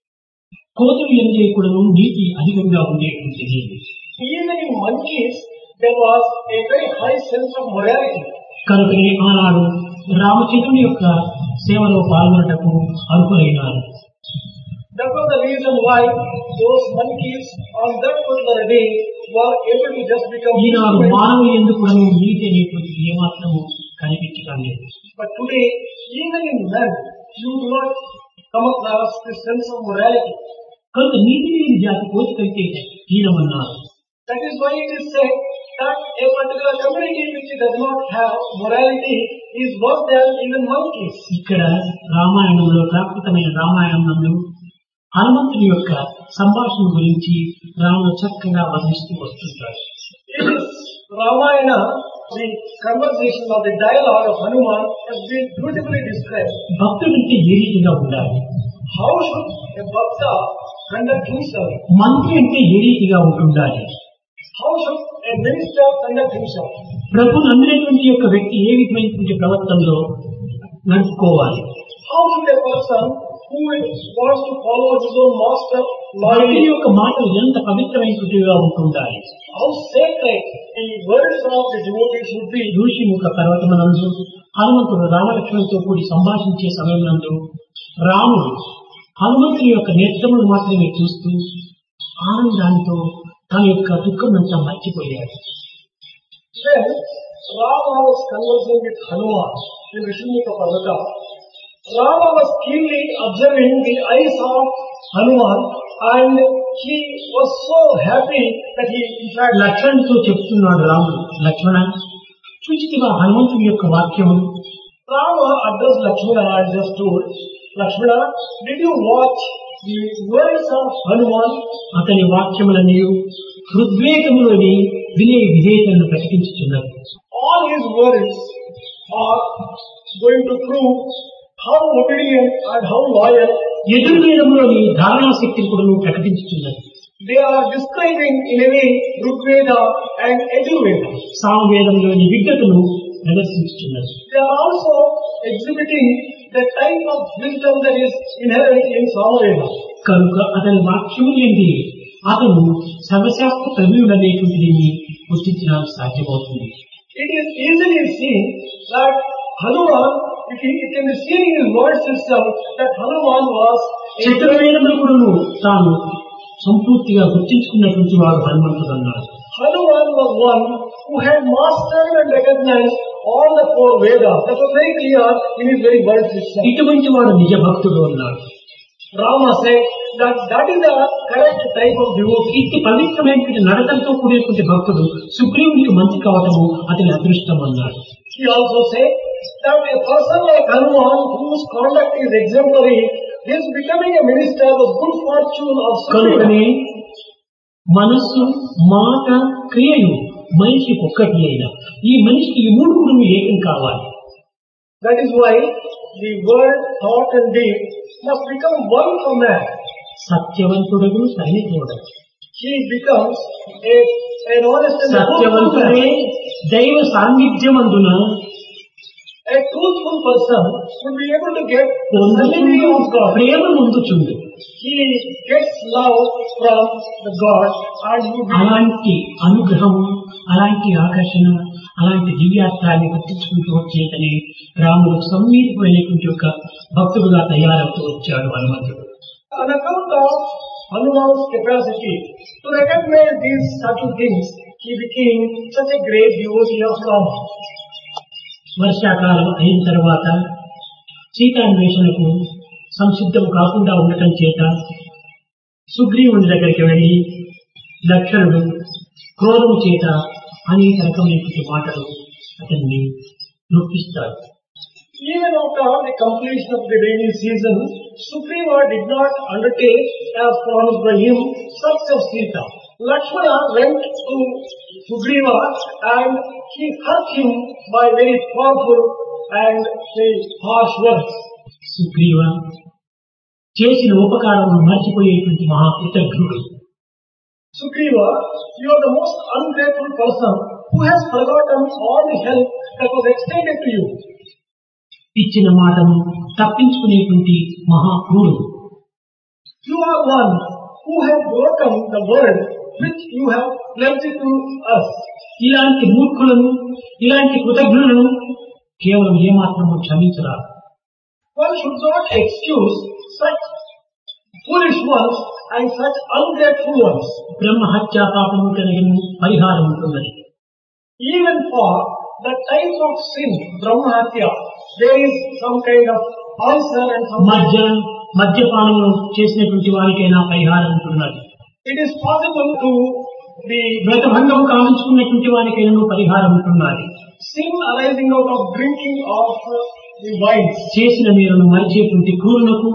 కోతులు ఎందే కూడాను నీతి అధికంగా ఉండేటువంటిది. Even in monkeys, there was a very high sense of morality. కనుకనే ఆనాడు రామచంద్రుని యొక్క సేవలో పాల్గొనటకు అర్హులైనారు. That was the reason why those monkeys on that particular day were able to just become. ఈనాడు మానవులు ఎందుకు కూడాను నీతి అనేటువంటిది ఏమాత్రము కనిపించడం లేదు. But today, even in men, you do not come across this sense of morality. కనుక నీతి లేని జాతి కోతికైతే హీనమన్నారు. That is why it is said that a particular community which does not have morality is worse than even monkeys. ఇక్కడ రామాయణంలో ప్రాకృతమైన రామాయణం నందు హనుమంతుని యొక్క సంభాషణ గురించి రాముడు చక్కగా వర్ణిస్తూ వస్తుంటాడు. It is Ramayana, the conversation of the dialogue of Hanuman has been beautifully described. భక్తుడంటే ఏ రీతిగా ఉండాలి? How should a bhakta conduct himself? మంత్రి అంటే ఏ రీతిగా ఉంటుండాలి? How should a minister conduct himself? ప్రభువును నమ్మినటువంటి యొక్క వ్యక్తి ఏ విధమైనటువంటి ప్రవర్తనలో నడుపుకోవాలి? How should a person who wants to follow his own master భక్తుని loyally, యొక్క మాటలు ఎంత పవిత్రమైనటువంటివిగా ఉంటుండాలి? how sacred the words of the devotee should be? Rishyamukha పర్వతమునందు హనుమంతుడు రామలక్ష్మణులతో కూడి సంభాషించే సమయమునందు రాముడు హనుమంతుని యొక్క నేత్రములు మాత్రమే చూస్తూ ఆనందాంతో తన యొక్క దుఃఖం అంతా మర్చిపోయాడు. When Rama was conversing with Hanuman in Rishimukha Parvata, Rama was keenly observing the eyes of Hanuman and he was so happy that he in fact లక్ష్మణుడితో చెప్తున్నాడు రాముడు, లక్ష్మణ చూచితివా హనుమంతుని యొక్క వాక్యము? Rama addressed Lakshmana and just told, Lakshmana, did you watch the words of Hanuman? అతని వాక్యములని హృద్వేగములోని వినయ విధేయతలను ప్రకటించుచున్నారు. All his words are going to prove how obedient and how loyal. యజుర్వేదంలోని ధారణాశక్తిని కూడా ప్రకటించుతున్నారు. They are describing in a way Rigveda and Yajurveda. సామవేదంలోని విజ్ఞతను ప్రదర్శించుతున్నారు. They are also exhibiting the type of wisdom that is inherent in Samaveda. కనుక అతని వాక్యములండి అతను సర్వశాస్త్ర ప్రవీణుడు అనేటువంటిది గుర్తించడానికి సాధ్యమవుతుంది. It is easily seen that Hanuman, it, it can be seen in his words itself that Hanuman was a చతుర్వేదములు కూడాను తాను సంపూర్తిగా గుర్తించుకున్నటువంటి వాడు హనుమంతుడు అన్నాడు. Hanuman was one who had mastered and recognized all the four Vedas. That was very clear in his very words itself. ఇటువంటి వాడు నిజ భక్తుడు అన్నాడు. Rama said that that is the correct type of devotee. ఇట్టి పవిత్రమైనటువంటి నడకలతో కూడినటువంటి భక్తుడు సుగ్రీవునికి మంచి కావటము అతని అదృష్టం అన్నాడు. He also said that a person like Hanuman whose conduct is exemplary, his becoming a minister was good fortune of Supreme. కనుకనే మనస్సు మాట క్రియలు మనిషి ఒక్కటి అయినా ఈ మనిషికి ఈ మూడు కూడా ఏకం కావాలి. That is why the word, thought and deed must become one for man. సత్యవంతుడు సైనికుడు. He becomes a, an honest and truthful సత్యవంతుడే man. దైవ సాన్నిధ్యం అందున A truthful person would be able to get the sanctity of God. Prema ముందుచుండు. He gets love from the God and he would be అలాంటి అనుగ్రహము, అలాంటి ఆకర్షణ, అలాంటి దివ్యార్థాన్ని వర్తించుకుంటూ వచ్చేతనే రాముడు సమ్మీతమైనటువంటి ఒక భక్తుడుగా తయారవుతూ వచ్చాడు హనుమంతుడు. on account of Hanuman's capacity to recognize these subtle things, he became such a great devotee of Rama. వర్షాకాలం అయిన తర్వాత సీతాన్వేషణకు సంసిద్ధం కాకుండా ఉండటం చేత సుగ్రీవుని దగ్గరికి వెళ్లి లక్ష్మణుడు క్రోధము చేత అనేక రకమైనటువంటి మాటలు అతన్ని నొప్పిస్తాడు. Even after the completion of the rainy season, Sugriva did not undertake, as promised by him, search of Sita. Lakshmana went to Sugriva and he hurt him by very powerful and very harsh words. Sugriva చేసిన ఉపకారము మర్చిపోయేటువంటి మహాకృతజ్ఞుడు. Sugriva, you are the most ungrateful person who has forgotten all the help that was extended to you. ఇచ్చిన మాటను తప్పించుకునేటువంటి మహాక్రూరుడు. You are one who have broken the word which you have pledged to us. ఇలాంటి మూర్ఖులను, ఇలాంటి కృతజ్ఞులను కేవలం ఏమాత్రము క్షమించరాదు. One should not excuse such foolish ones and such ungrateful ones. బ్రహ్మ హత్యా పాపము కలిగిన పరిహారం ఉంటున్నది. Even for the type of sin, Brahmahatya, there is some kind of answer and some మద్య మద్యపానము చేసినటువంటి వారికైనా పరిహారం ఉంటున్నది. It is possible to the వ్రతభంగం కావించుకున్నటువంటి వారికైనా పరిహారం ఉంటున్నది. sin arising out of drinking of the wine. చేసిన మీరును మరిచేటువంటి క్రూరులకు,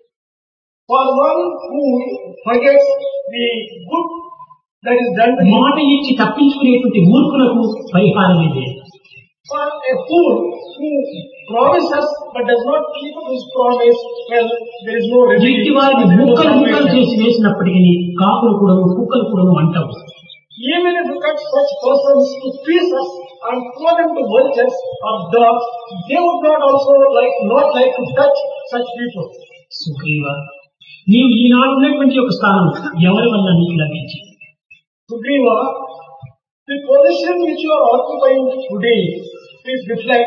For one who forgets the good that is done to him. మాట ఇచ్చి తప్పించుకునేటువంటి మూర్ఖులకు పరిహారం ఇదే. For a fool who promises but does not keep up his promise, well, there is no remedy. వీటి వారిని ముక్కలు ముక్కలు చేసి వేసినప్పటికీ కాకులు కూడా కుక్కలు కూడా అంటావు. Even if you cut such persons to pieces and throw them to vultures or dogs, they would not also like not like to touch such people. Sugriva, నీవు ఈనాడు ఉన్నటువంటి ఒక స్థానం ఎవరి వల్ల నీకు లభించి? Sugriva, the position which you are occupying today, please reflect.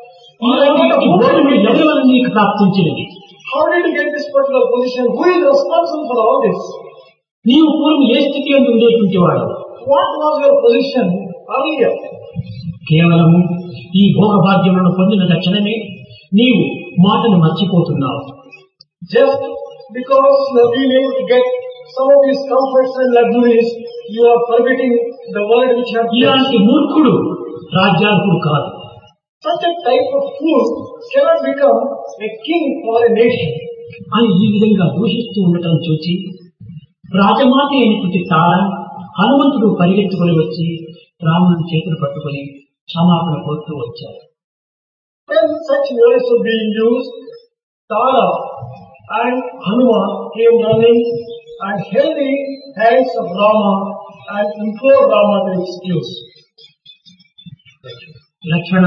ఈనాటి భోజనం ఎవరి వల్ల నీకు ప్రాప్తించినది? How did you get this particular position? Who is responsible for all this? నీవు పూర్వం ఏ స్థితి అందు ఉండేటువంటి వాడు? What was your position earlier? కేవలము ఈ భోగభాగ్యములను పొందిన తక్షణమే నీవు మాటను మర్చిపోతున్నావు. Just because you have been able to get some of these comforts and luxuries, you are forgetting the word which you have given. ఇలాంటి మూర్ఖుడు రాజ్యాధికుడు కాదు. Such a type of fool cannot become a king or a nation. అని ఈ విధంగా దూషిస్తూ ఉండటం చూచి రాజమాత అయినటువంటి తార హనుమంతుడు పరిగెత్తుకొని వచ్చి రాముని చేతులు పట్టుకొని క్షమాపణ కోరుతూ వచ్చారు. When such words were being used, Tara and Hanuman came running and held the hands of Rama and implored Rama to excuse. లక్ష్మణ,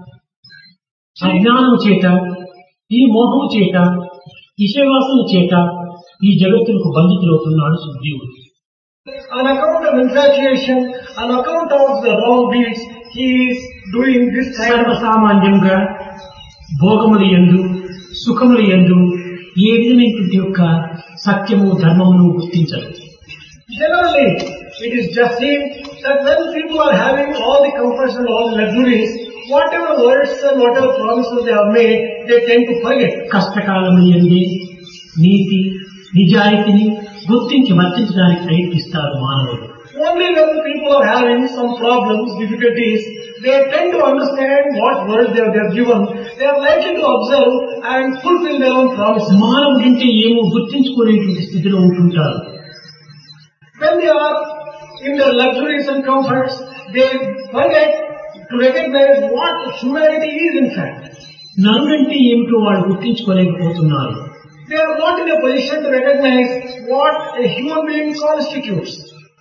అజ్ఞానము చేత, ఈ మోహము చేత, విషయవాసన చేత ఈ జగత్తులకు బంధితులవుతున్నాడు సుగ్రీవుడు. On account of infatuation, on account of the wrong deeds, he is doing this kind of సర్వసామాన్యంగా భోగములు యందు, సుఖములు యందు ఏ విధమైనటువంటి యొక్క సత్యము ధర్మమును గుర్తించరు. Generally, it is just seen that when people are having all the comforts and all the luxuries, whatever words and whatever promises they have made, they tend to forget. కష్టకాలము యందే నీతి నిజాయితీని గుర్తించి వర్తించడానికి ప్రయత్నిస్తారు మానవులు. Only when people are having some problems, difficulties, they tend to understand what words they have, they have given. They are likely to observe and fulfill their own promises. మానవుడు అంటే ఏమో గుర్తించుకునేటువంటి స్థితిలో ఉంటుంటారు. When they are in their luxuries and comforts, they forget to recognize what humanity is in fact. నరుడంటే ఏమిటో వాళ్ళు గుర్తించుకోలేకపోతున్నారు. They are not in a position to recognize what a human being constitutes.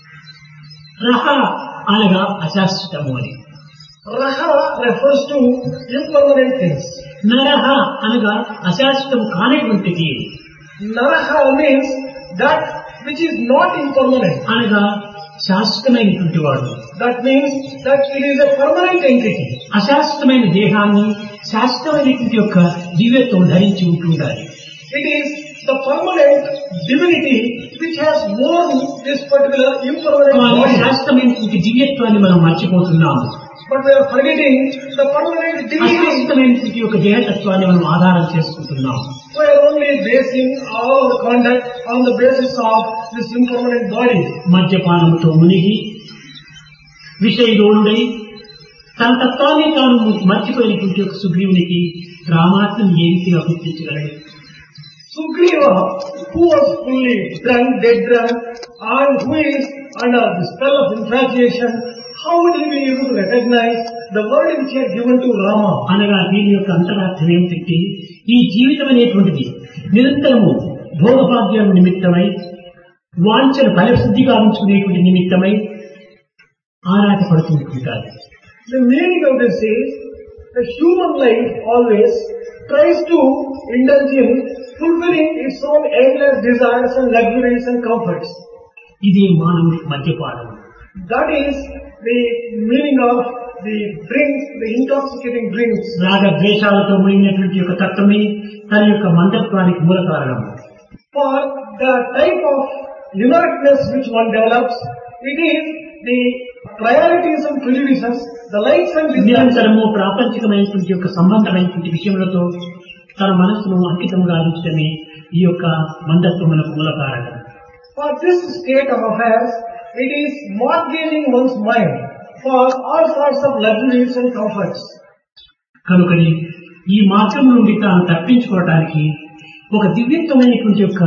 రహ అనగా అశాశ్వతము అని. Raha refers to impermanent things. నరహ అనగా అశాశ్వతం కానటువంటిది. Naraha means that which is not impermanent. అనగా శాశ్వతమైనటువంటి వాడు. That means that it is a permanent entity. అశాశ్వతమైన దేహాన్ని శాశ్వతమైనటువంటి యొక్క దివ్యత్వం ధరించి ఉంటుండాలి. It is the permanent divinity which has worn this particular impermanent body. శాశ్వతమైనటువంటి దివ్యత్వాన్ని మనం మర్చిపోతున్నాము. But we are forgetting the permanent divinity. అశాశ్వతమైనటువంటి యొక్క దేహతత్వాన్ని మనం ఆధారం చేసుకుంటున్నాము. We are only basing all our conduct on the basis of this impermanent body. మద్యపానముతో మునిగి విషయలోనుడై తన తత్వాన్ని తాను మర్చిపోయినటువంటి యొక్క సుగ్రీవునికి రామాత్మను ఏ రీతిగా గుర్తించగలడు? Sugriva, who was fully drunk, dead drunk, and who is under the spell of infatuation, how would he be able to recognize the word which he had given to Rama? అనగా దీని యొక్క అంతరార్థం ఏమిటంటే ఈ జీవితం అనేటువంటిది నిరంతరము భోగభాగ్యం నిమిత్తమై వాంఛన ఫలసిద్ధి గావించుకునేటువంటి నిమిత్తమై ఆరాటపడుతూ ఉంటారు. The meaning of this is the human life always tries to indulge in fulfilling its own endless desires and luxuries and comforts. ఇది మానవుడి మద్యపానం. That is the meaning of the drinks, the intoxicating drinks. రాగ ద్వేషాలతో మునిగినటువంటి యొక్క తత్వమే తన యొక్క మందత్వానికి మూల కారణం. For the type of inertness which one develops, it is the priorities and prejudices, the likes and dislikes. నిరంతరము ప్రాపంచికమైనటువంటి యొక్క సంబంధమైనటువంటి విషయములతో తన మనస్సును అంకితం గావించడమే ఈ యొక్క మందత్వమునకు మూల కారణం. For this state of affairs, it is mortgaging one's mind for all sorts of luxuries and comforts. కనుకని ఈ మార్గం నుండి తాను తప్పించుకోవడానికి ఒక దివ్యత్వమైనటువంటి యొక్క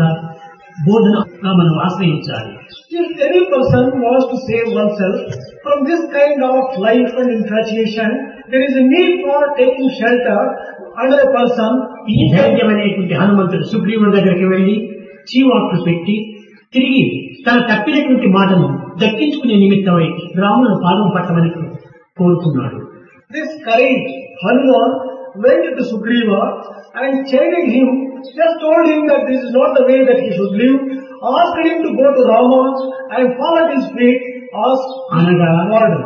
బోధనగా మనం ఆశ్రయించాలి. If any person wants to save oneself from this kind of life and infatuation, there is a need for taking shelter under a person. ఈ ధైర్యమైనటువంటి హనుమంతుడు సుగ్రీవుడి దగ్గరికి వెళ్లి చీవాట్లు పెట్టి తిరిగి తన తప్పినటువంటి మాటను దక్కించుకునే నిమిత్తమై రాములను పాదం పట్టమని కోరుకున్నాడు. This courage, Hanuman went to Sugriva and chided him, just told him that this is not the way that he should live, asked him to go to Rama and fall at his feet, asked అనగా pardon.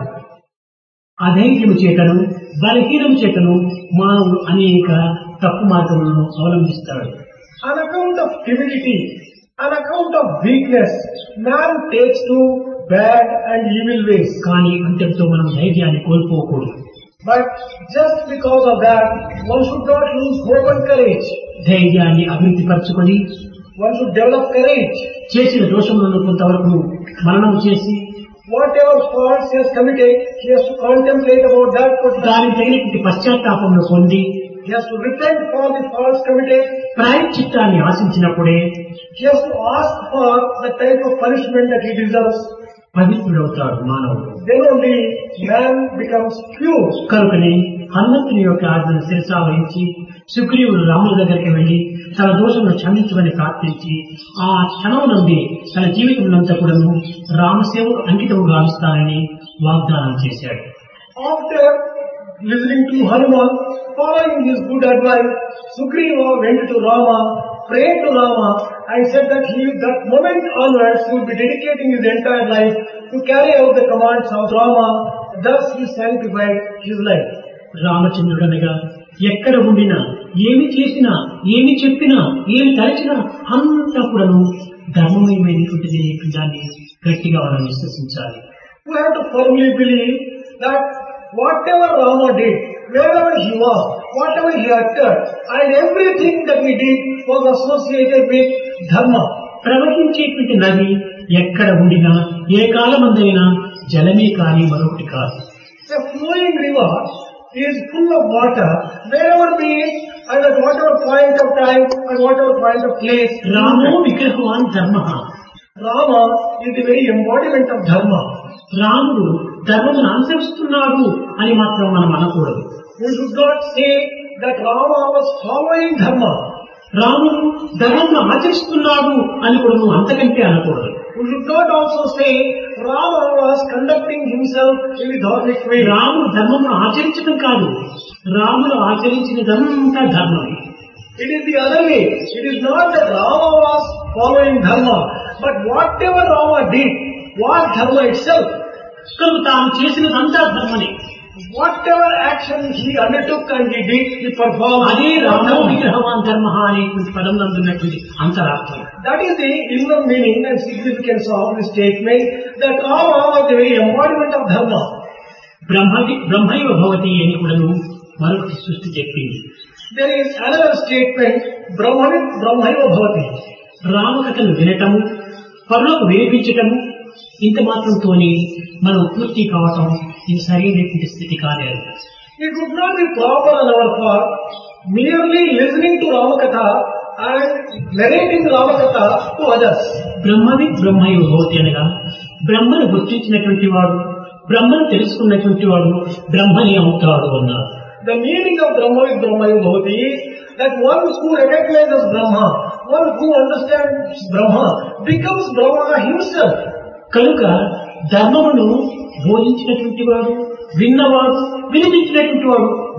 అధైర్యము చేతను బలహీనం చేతను మానవుడు అనేక తప్పు మార్గములను అవలంబిస్తాడు. On account of timidity, on account of weakness, man takes to bad and evil ways. కానీ అంతటితో మనం ధైర్యాన్ని కోల్పోకూడదు. But just because of that, one should not lose hope and courage. ధైర్యాన్ని అభివృద్ధి పరచుకొని One should develop courage. చేసిన దోషములను కొంతవరకు మననం చేసి Whatever faults he has committed, he has to contemplate about that particular. దానికి తగినటువంటి పశ్చాత్తాపమును పొంది He has to repent for the faults committed. ప్రాయశ్చిత్తాన్ని ఆశించినప్పుడే He has to ask for the type of punishment that he deserves. పవిత్రుడవుతాడు మానవుడు. Then only man becomes pure. కనుకనే హనుమంతుని యొక్క ఆజ్ఞను శిరసా వహించి సుగ్రీవుడు రాముల దగ్గరికి వెళ్లి తన దోషమును క్షమించమని ప్రార్థించి ఆ క్షణం నుండి తన జీవితమునంతా కూడా రామసేవకు అంకితము గావిస్తానని వాగ్దానం చేశాడు. After listening to Hanuman, following his good advice, Sugriva went to Rama, prayed to Rama and said that he, that moment onwards, he would be dedicating his entire life to carry out the commands of Rama. Thus he sanctified his life. రామచంద్రుడనగా ఎక్కడ ఉండినా ఏమి చేసినా ఏమి చెప్పినా ఏమి తలచినా అంతా కూడాను ధర్మమయమైనటువంటిది దాన్ని గట్టిగా మనం విశ్వసించాలి. We have to firmly believe that whatever Rama did, wherever he was, whatever he uttered, and everything that he did was associated with dharma. ప్రవహించేటువంటి నది ఎక్కడ ఉండినా ఏ కాలమందైనా జలమే కానీ మరొకటి కాదు. A flowing river is full of water wherever be it and at whatever point of time and whatever point of place. రామో విగ్రహవాన్ ధర్మ. Rama is the very embodiment of dharma. రాముడు ధర్మమును అనుసరిస్తున్నాడు అని మాత్రం మనం అనకూడదు. We should not say that Rama was following dharma. రాముడు ధర్మమును ఆచరిస్తున్నాడు అని కూడా నువ్వు అంతకంటే అనకూడదు. We should not also say Rama was conducting himself in the dharmic way. రాముడు ధర్మమును ఆచరించడం కాదు, రాముడు ఆచరించినదంతా ధర్మమే. It is the other way. It is not that Rama was following dharma, but whatever Rama did was dharma itself. కనుక తాను చేసినదంతా ధర్మనే. Whatever action he undertook and he did, he performed. అదే రామో విగ్రహవాన్ ధర్మ అనేటువంటి పదం నందున్నటువంటి అంతరార్థం. That is the inner meaning and significance of the statement that Rama was the very embodiment of dharma. బ్రహ్మది బ్రహ్మైవ భవతి అని కూడాను మరొకటి సృష్టి చెప్పింది. There is another statement, Brahmanit Brahmaiva bhavati. రామకథను వినటము, పరులకు వినిపించటము, ఇంత మాత్రంతోనే మనం పూర్తి కావటం ఇది సరైనటువంటి స్థితి కాలేదు. It would not be proper on our part merely listening to Ramakatha and narrating Ramakatha to others. బ్రహ్మవి బ్రహ్మైవ భవతి అనగా బ్రహ్మను గుర్తించినటువంటి వాడు, బ్రహ్మను తెలుసుకున్నటువంటి వాడు బ్రహ్మని అవుతాడు అన్నారు. The meaning of Brahmavit Brahmaiva bhavati is that one who recognizes Brahma, one who understands Brahma, becomes Brahma himself. కనుక ధర్మమును బోధించినటువంటి వాడు, విన్నవాడు, వినిపించినటువంటి వాడు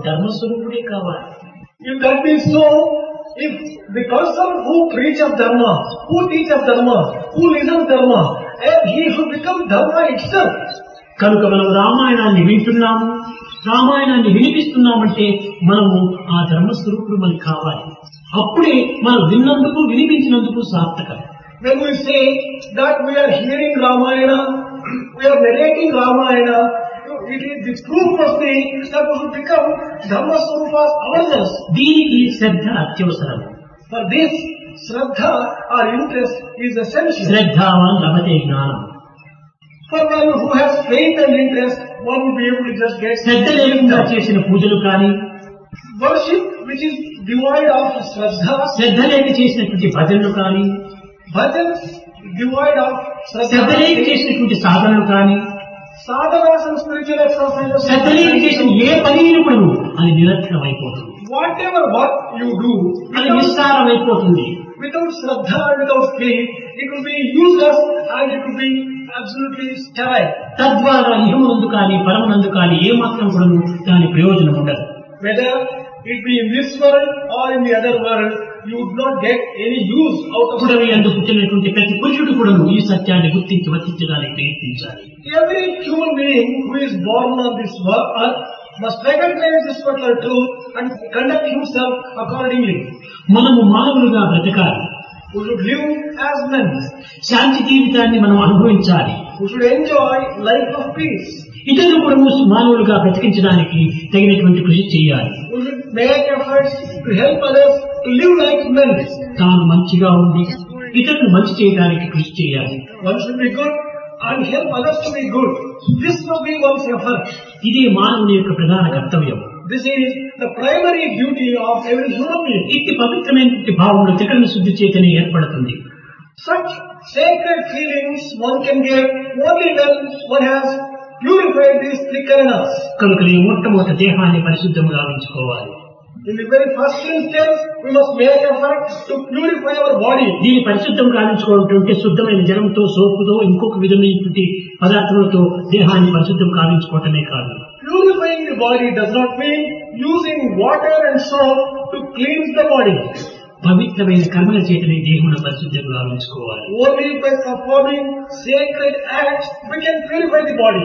ధర్మస్వరూపుడే కావాలి. If that is so, if the person who preach of dharma, who teach of dharma, who listens dharma, and he should become dharma itself. కనుక మనం రామాయణాన్ని వింటున్నాము, రామాయణాన్ని వినిపిస్తున్నామంటే మనము ఆ ధర్మస్వరూపుడు మనకి కావాలి. అప్పుడే మనం విన్నందుకు వినిపించినందుకు సార్థకం. When we say that we are hearing Ramayana, we are narrating Ramayana, it is the proof must be that we should become Dhamma Swarupas ourselves. దీనికి శ్రద్ధ అత్యవసరం. For this, Shraddha or interest is essential. శ్రద్ధావాన్ లభతే జ్ఞానం. For one who has faith and interest, one will be able to just get శ్రద్ధ లేకుండా చేసిన పూజలు కానీ, worship which is devoid of Shraddha, శ్రద్ధ లేక చేసినటువంటి భజనలు కానీ, bhajans devoid of శ్రద్ధ లేక Shraddha, చేసినటువంటి సాధనలు కానీ, sadhanas and spiritual exercises, శ్రద్ధ లేక చేసిన ఏ పని కూడా అది నిరర్థకమైపోతుంది. whatever work you do, అది without, నిస్సారమైపోతుంది. without Shraddha and without faith, it will be useless and it will be absolutely sterile. తద్వారా ఇహమునందు కానీ పరమనందు కానీ ఏ మాత్రం కూడా దాని ప్రయోజనం ఉండదు. Whether it be in this world or in the other world, you would not get any use out of పుడవి it. అందు పుట్టినటువంటి ప్రతి పురుషుడు కూడా ఈ సత్యాన్ని గుర్తించి వర్తించడానికి ప్రయత్నించాలి. Every human being who is born on this earth must recognize this particular truth and conduct himself accordingly. మనము మానవులుగా బ్రతకాలి. We should live as men. శాంతి జీవితాన్ని మనం అనుభవించాలి. We should enjoy life of peace. ఇతరులు కూడా మానవులుగా బ్రతికించడానికి తగినటువంటి కృషి చేయాలి. We should make efforts to help others to live like men. తాను మంచిగా ఉండి ఇతరులు మంచి చేయడానికి కృషి చేయాలి. One should be good and help others to be good. This must be one's effort. ఇదే మానవుని యొక్క ప్రధాన కర్తవ్యం. This is the primary duty of every human being. ఇట్టి పవిత్రమైనటువంటి భావములు త్రికరణ శుద్ధి చేతనే ఏర్పడుతుంది. Such sacred feelings one can get only when one has purified these three karanas. కనుక ఈ మొట్టమొదటి దేహాన్ని పరిశుద్ధంగా ఉంచుకోవాలి. In the very first instance, we must make effort to purify our body. దీన్ని పరిశుద్ధం కావించుకోవాలంటే శుద్ధమైన జలంతో, సోపుతో, ఇంకొక విధమైనటువంటి పదార్థములతో దేహాన్ని పరిశుద్ధం కావించుకోవటమే కాదు. Purifying the body does not mean using water and soap to cleanse the body. పవిత్రమైన కర్మల చేతనే దేహమును పరిశుద్ధంగా ఉంచుకోవాలి. Only by performing sacred acts we can purify the body.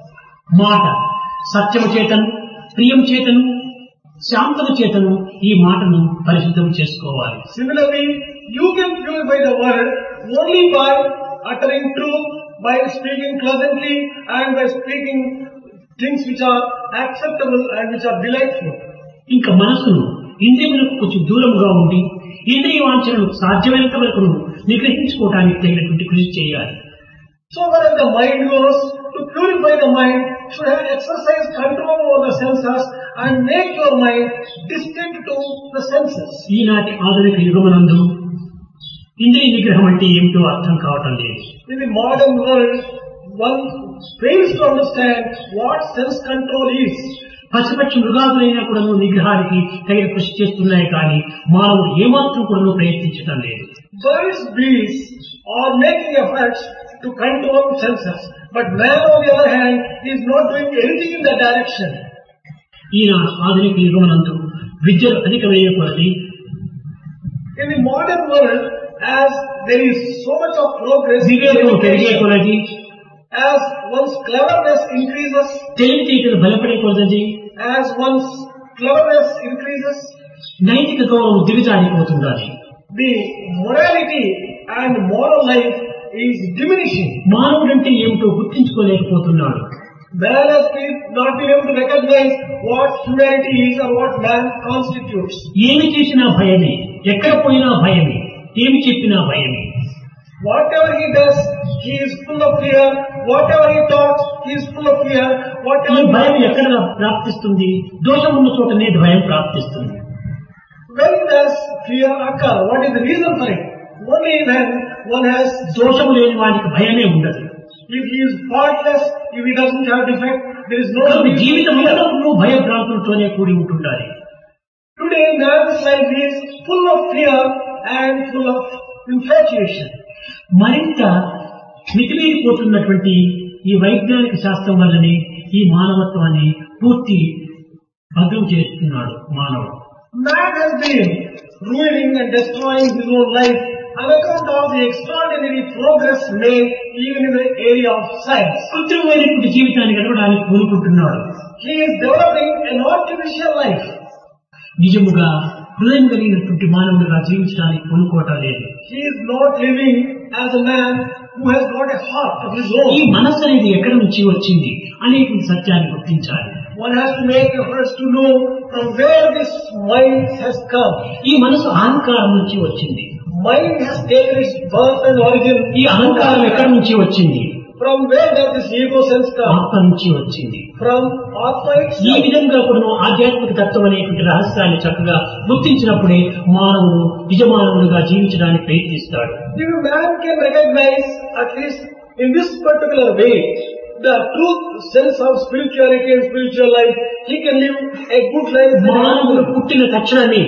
మాట సత్యము చేతను, ప్రియం చేతను, శాంతము చేతను ఈ మాటను పరిశుద్ధం చేసుకోవాలి. Similarly, you can purify the word only by uttering truth, by speaking pleasantly, and by speaking things which are acceptable and which are delightful. ఇంకా మనసును ఇంద్రియములకు కొంచెం దూరంగా ఉండి ఇంద్రియ వాంఛనను సాధ్యమైనంత వరకు నిగ్రహించుకోవడానికి తగినటువంటి కృషి చేయాలి. So far as the mind goes, to purify the mind, should have exercise control over the senses and make your mind distinct to the senses. ఈనాటి ఆధునిక యుగమునందు ఇంద్రియ నిగ్రహం అంటే ఏమిటో అర్థం కావటం లేదు. In the modern world, one fails to understand what sense control is. పశుపక్షి మృగాదులైనా కూడా నిగ్రహానికి తగిన కృషి చేస్తున్నాయి కానీ మానవుడు ఏమాత్రం కూడా ప్రయత్నించడం లేదు. Birds, bees are making efforts to control senses, but man on the other hand is not doing anything in that direction. ఈయన ఆధునిక యుగమునందు విద్యలు అధికమయ్యే In the modern world, as there is so much of progress, వివేకం పెరిగే కొలది, as one's cleverness increases, తెలివితేటలు బలపడే కొలది, as one's cleverness increases, నైతిక గౌరవం దిగజారిపోతుండాలి. the morality and moral life is diminishing. మానవుడంటే ఏమిటో గుర్తించుకోలేకపోతున్నాడు. Man has been not been able to recognize what humanity is or what man constitutes. ఏమి చేసినా భయమే, ఎక్కడ పోయినా భయమే, ఏమి చెప్పినా భయమే. Whatever he does, he is full of fear. Whatever he talks, he is full of fear. ఈ Whatever భయం ఎక్కడ ప్రాప్తిస్తుంది? దోషం ఉన్న చోటనే భయం ప్రాప్తిస్తుంది. when does fear occur? What is the reason for it? Only when one has, దోషము లేని వానికి భయమే ఉండదు. if he is faultless, if he doesn't have defect, there is no కాబట్టి reason జీవితం for fear. మొత్తంలో భయభ్రాంతులతోనే కూడి ఉంటుండాలి. Today, man's life is full of fear and full of infatuation. మరింత మితిమీరిపోతున్నటువంటి ఈ వైజ్ఞానిక శాస్త్రం వల్లనే ఈ మానవత్వాన్ని పూర్తి భద్రం చేస్తున్నాడు మానవుడు. Man has been ruining and destroying his own life on account of the extraordinary progress made even in the area of science. కృత్రిమమైనటువంటి జీవితాన్ని గడపడానికి కోరుకుంటున్నాడు. He is developing an artificial life. నిజముగా హృదయం కలిగినటువంటి మానవుడిగా జీవించడానికి కోరుకోవటం లేదు. He is not living as a man who has got a heart of his own. ఈ మనస్సు అనేది ఎక్కడి నుంచి వచ్చింది అనేటువంటి సత్యాన్ని గుర్తించాలి. One has to make efforts to know from where this mind has come. ఈ మనసు అహంకారం నుంచి వచ్చింది. Mind has taken its birth and origin. ఈ అహంకారం ఎక్కడి నుంచి వచ్చింది? From where does this ego sense come? ఆత్మ నుంచి వచ్చింది. From Atma ఈ itself. విధంగా కూడా ఆధ్యాత్మిక తత్వం అనేటువంటి రహస్యాన్ని చక్కగా గుర్తించినప్పుడే మానవుడు నిజమానవుడిగా జీవించడానికి ప్రయత్నిస్తాడు. If a man can recognize, at least in this particular way, the truth sense of spirituality and spiritual life, he can live a good life. మానవుడు పుట్టిన తక్షణమే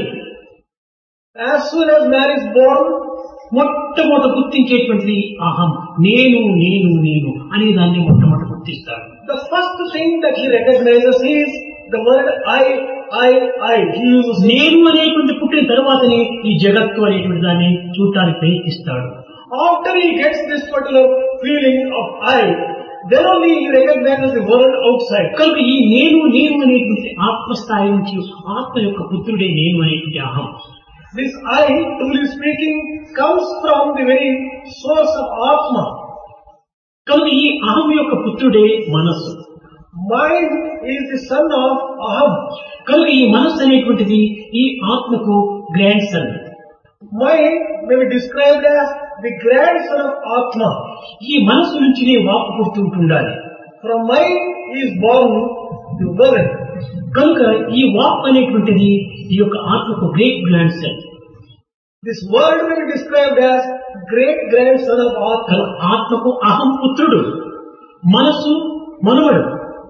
As soon as man is born, మొట్టమొదట గుర్తించేటువంటిది అహం, నేను నేను నేను అనే దాన్ని మొట్టమొదట గుర్తిస్తాడు. the first thing that he recognizes is the word I, I, I. He uses నేను అనేటువంటి పుట్టిన తర్వాతనే ఈ జగత్తు అనేటువంటి దాన్ని చూడటానికి ప్రయత్నిస్తాడు. after he gets this particular feeling of I, then only he recognizes the world outside. కనుక ఈ నేను నేను అనేటువంటి ఆత్మస్థాయి నుంచి ఆత్మ యొక్క పుత్రుడే నేను అనేటువంటి అహం. This I, truly speaking, comes from the very source of Atma. కనుక ఈ అహం యొక్క పుత్రుడే మనస్సు. Mind is the son of Aham. కనుక ఈ మనస్సు అనేటువంటిది ఈ ఆత్మకు grandson. Mind may be described as the grandson of Atma. ఈ మనస్సు నుంచినే వాక్కు పుడుతుంటుండాలి. From mind is born the word. కనుక ఈ వాక్ అనేటువంటిది ఈ యొక్క ఆత్మకు great grandson. This word may be described as great grandson of Atma. ఆత్మకు అహం పుత్రుడు, మనస్సు మనవడు,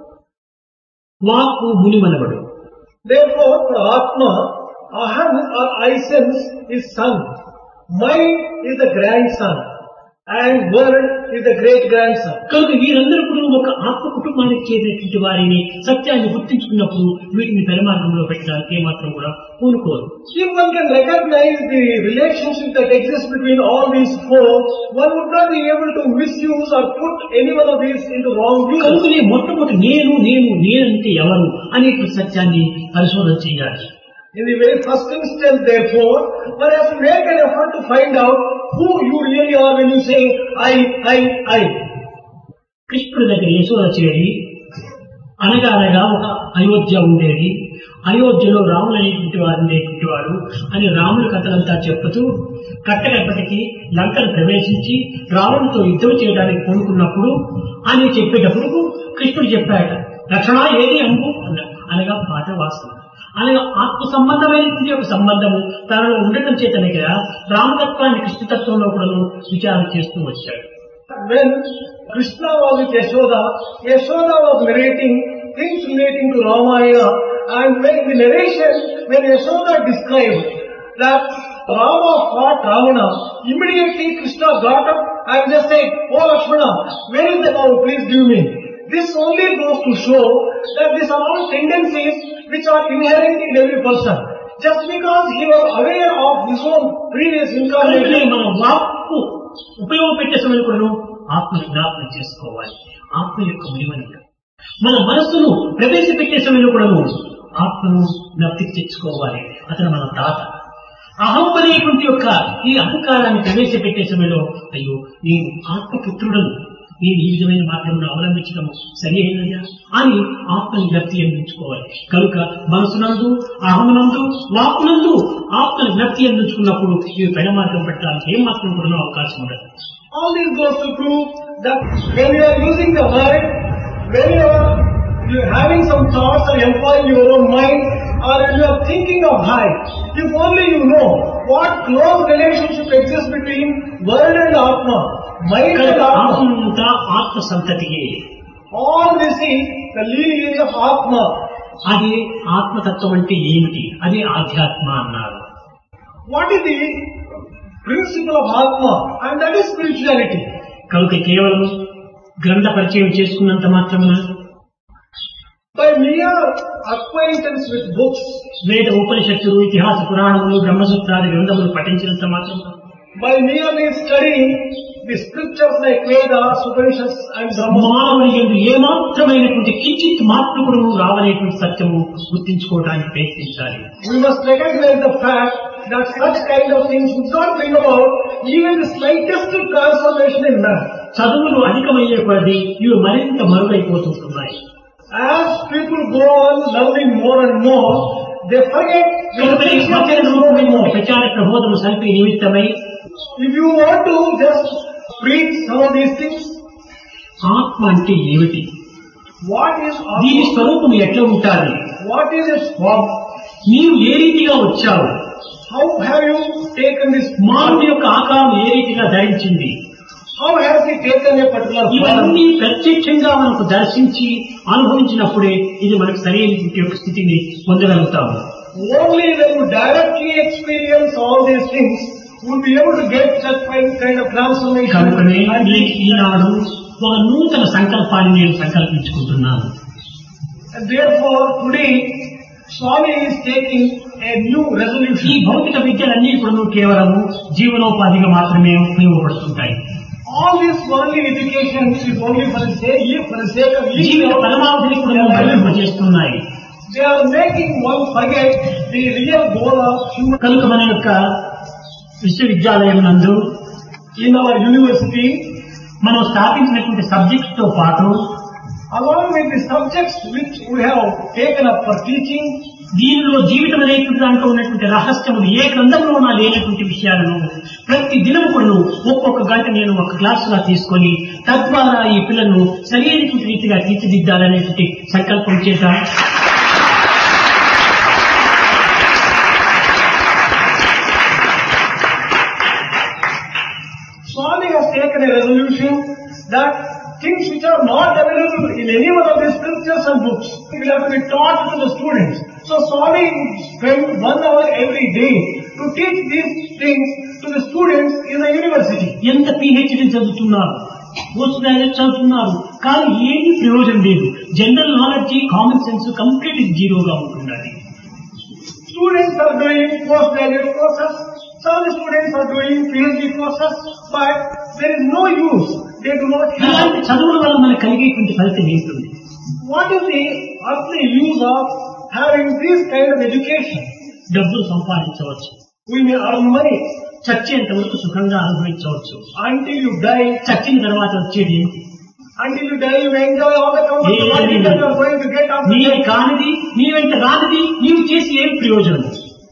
వాక్కు ముని మనవడు. Therefore, for Atma, Aham or I sense is son. Mind is the grandson. And word is the great grandson. కనుక వీరందరూ కూడా ఒక ఆత్మ కుటుంబానికి చేరినటువంటి వారిని సత్యాన్ని గుర్తించుకున్నప్పుడు వీటిని పరిమార్గంలో పెట్టడానికి ఏమాత్రం కూడా పూనుకోరు. If one can recognize the relationship that exists between all these four, one would not be able to misuse or put any one of these into wrong use. కనుకనే మొట్టమొదటి నేను నేను నేనంటే ఎవరు అనేటువంటి సత్యాన్ని పరిశోధన చేయాలి. In the very first instance, therefore, one has to make an effort to find out who you really are when you say I, I, I. కృష్ణుడి దగ్గర యశోద చేరి అనగా అనగా ఒక అయోధ్య ఉండేది. అయోధ్యలో రాముడు అనేటువంటి వారు ఉండేటువంటి వాడు అని రాముడి కథలంతా చెప్పుతూ కట్టకప్పటికి లంకను ప్రవేశించి రావణుడితో యుద్ధం చేయడానికి కోరుకున్నప్పుడు అని చెప్పేటప్పుడు కృష్ణుడు చెప్పాట, రక్షణ ఏది అంబు అన్న అనగా పాట వాసన అనగా ఆత్మ సంబంధమైనటువంటి ఒక సంబంధము తనలో ఉండటం చేతనే కదా రామతత్వాన్ని కృష్ణతత్వంలో కూడా విచారణ చేస్తూ వచ్చాడు. When Krishna was with Yashoda, Yashoda was narrating things relating to Ramayana, and when the narration, when Yashoda described that Rama fought Ravana, immediately Krishna got up and just said, "Oh Lakshmana, where is the cow? Please give me." This only goes to show that these are all tendencies which are inherent in every person. Just because he was aware of his own previous incarnation. మన వాక్కు ఉపయోగపెట్టే సమయం కూడా ఆత్మ జ్ఞాపకం చేసుకోవాలి. ఆత్మ యొక్క విలువను మన మనస్సును ప్రవేశపెట్టే సమయంలో కూడా ఆత్మను జ్ఞప్తికి తెచ్చుకోవాలి. అతను మన తాత. అహం అనేటువంటి యొక్క ఈ అహంకారాన్ని ప్రవేశపెట్టే సమయంలో అయ్యో నేను ఆత్మపుత్రుడను, నేను ఈ విధమైన మార్గంలో అవలంబించడం సరి అయినదా అని ఆత్మని జ్ఞప్తి అందించుకోవాలి. కనుక మనసునందు అహమునందు వాక్కునందు ఆత్మని జ్ఞప్తి అందించుకున్నప్పుడు ఇవి పెడ మార్గం పెట్టడానికి ఏం మాత్రం కూడా అవకాశం ఉండదు. All these goes to prove that when you are using the word, when you are, you are having some thoughts or employing your own mind, or when you are thinking of high, if only you know what close relationship exists between word and Atma, mind and Atma. అంతా ఆత్మ సంతతియే. All this is the lineage of Atma. అది ఆత్మతత్వం అంటే ఏమిటి? అది ఆధ్యాత్మ అన్నారు. What is the principle of Atma? And that is spirituality. కనుక కేవలం గ్రంథ పరిచయం చేసుకున్నంత మాత్రమున By mere acquaintance with books, వేద ఉపనిషత్తులు ఇతిహాస పురాణములు బ్రహ్మసూత్రాది గ్రంథములు పఠించినంత మాత్రం, by merely studying the scriptures like Vedas, Upanishads and Brahma, మానవుని యందు ఏమాత్రమైనటువంటి కించిత్ మార్పు కూడా రావనేటువంటి సత్యము గుర్తించుకోవడానికి ప్రయత్నించాలి. we must recognize the fact that such kind of things would not bring about even the slightest transformation in man. చదువులు అధికమయ్యే కొలది ఇవి మరింత మరుగైపోతుంటున్నాయి. As people go on learning more and more, they forget కనుకనే వచన రూపమైన ప్రచార ప్రబోధము సల్పే నిమిత్తమై, if you want to just preach some of these things, ఆత్మ అంటే ఏమిటి, what is దీని Atma? స్వరూపం ఎట్లా ఉంటారు, What is its form? నీవు ఏ రీతిగా వచ్చావు, How have you taken this మానవుడి form? యొక్క ఆకారం ఏ రీతిగా ధరించింది, How has he taken a particular form? ఇవన్నీ ప్రత్యక్షంగా మనకు దర్శించి అనుభవించినప్పుడే ఇది మనకు సరైన యొక్క స్థితిని పొందగలుగుతాము. Only when you directly experience all these things, you will be able to get such kind of transformation. కనుకనే ఈ- ఈనాడు ఒక నూతన సంకల్పాన్ని నేను సంకల్పించుకుంటున్నాను. And therefore, today, Swami is taking a new ఈ resolution. భౌతిక విద్యలన్నీ కూడా కేవలము జీవనోపాధిగా మాత్రమే ఉపయోగపడుతుంటాయి. All this worldly education is only for the sake, for the sake of Jeevitha living. పరమావధిని కూడా బయలుపరిచేస్తున్నాయి. They are making one forget the real goal of human. కనుక మన యొక్క విశ్వవిద్యాలయం నందు In our university, మనం స్థాపించినటువంటి సబ్జెక్ట్స్ తో పాటు along with the subjects which we have taken up for teaching, దీనిలో జీవితం అనేటువంటి దాంట్లో ఉన్నటువంటి రహస్యములు ఏ గ్రంథంలోనా లేనటువంటి విషయాలను ప్రతి దినము కూడా ఒక్కొక్క గంట నేను ఒక క్లాసుగా తీసుకొని తద్వారా ఈ పిల్లలను సరైనటువంటి రీతిగా తీర్చిదిద్దాలనేటువంటి సంకల్పం చేశా. Swami has taken a resolution that things which are not available in any one of the scriptures and books will have to be taught to the students. So Swami would spend one hour every day to teach these things to the students in the university. ఎంత PhD చదువుతున్నారు, post graduate చదువుతున్నారు, కానీ ఏమీ ప్రయోజనం లేదు. General knowledge, common sense complete జీరోగా ఉంటున్నది. Students are doing postgraduate courses, some of the students are doing PhD courses, but there is no use. They do not have. ఇలాంటి చదువుల వల్ల మనకు కలిగేటువంటి ఫలితం ఏంటుంది? What is the earthly use of having this kind of education? డబ్బులు సంపాదించవచ్చు, We may earn money. చచ్చేంత వరకు సుఖంగా అనుభవించవచ్చు. Until you die, చచ్చిన తర్వాత వచ్చేది ఏంటి? until you die, you enjoy all the comforts Yeah, that yeah. you are going to get after నీవి death. కానిది, నీ వెంట రానిది నీవు చేసి ఏం ప్రయోజనం?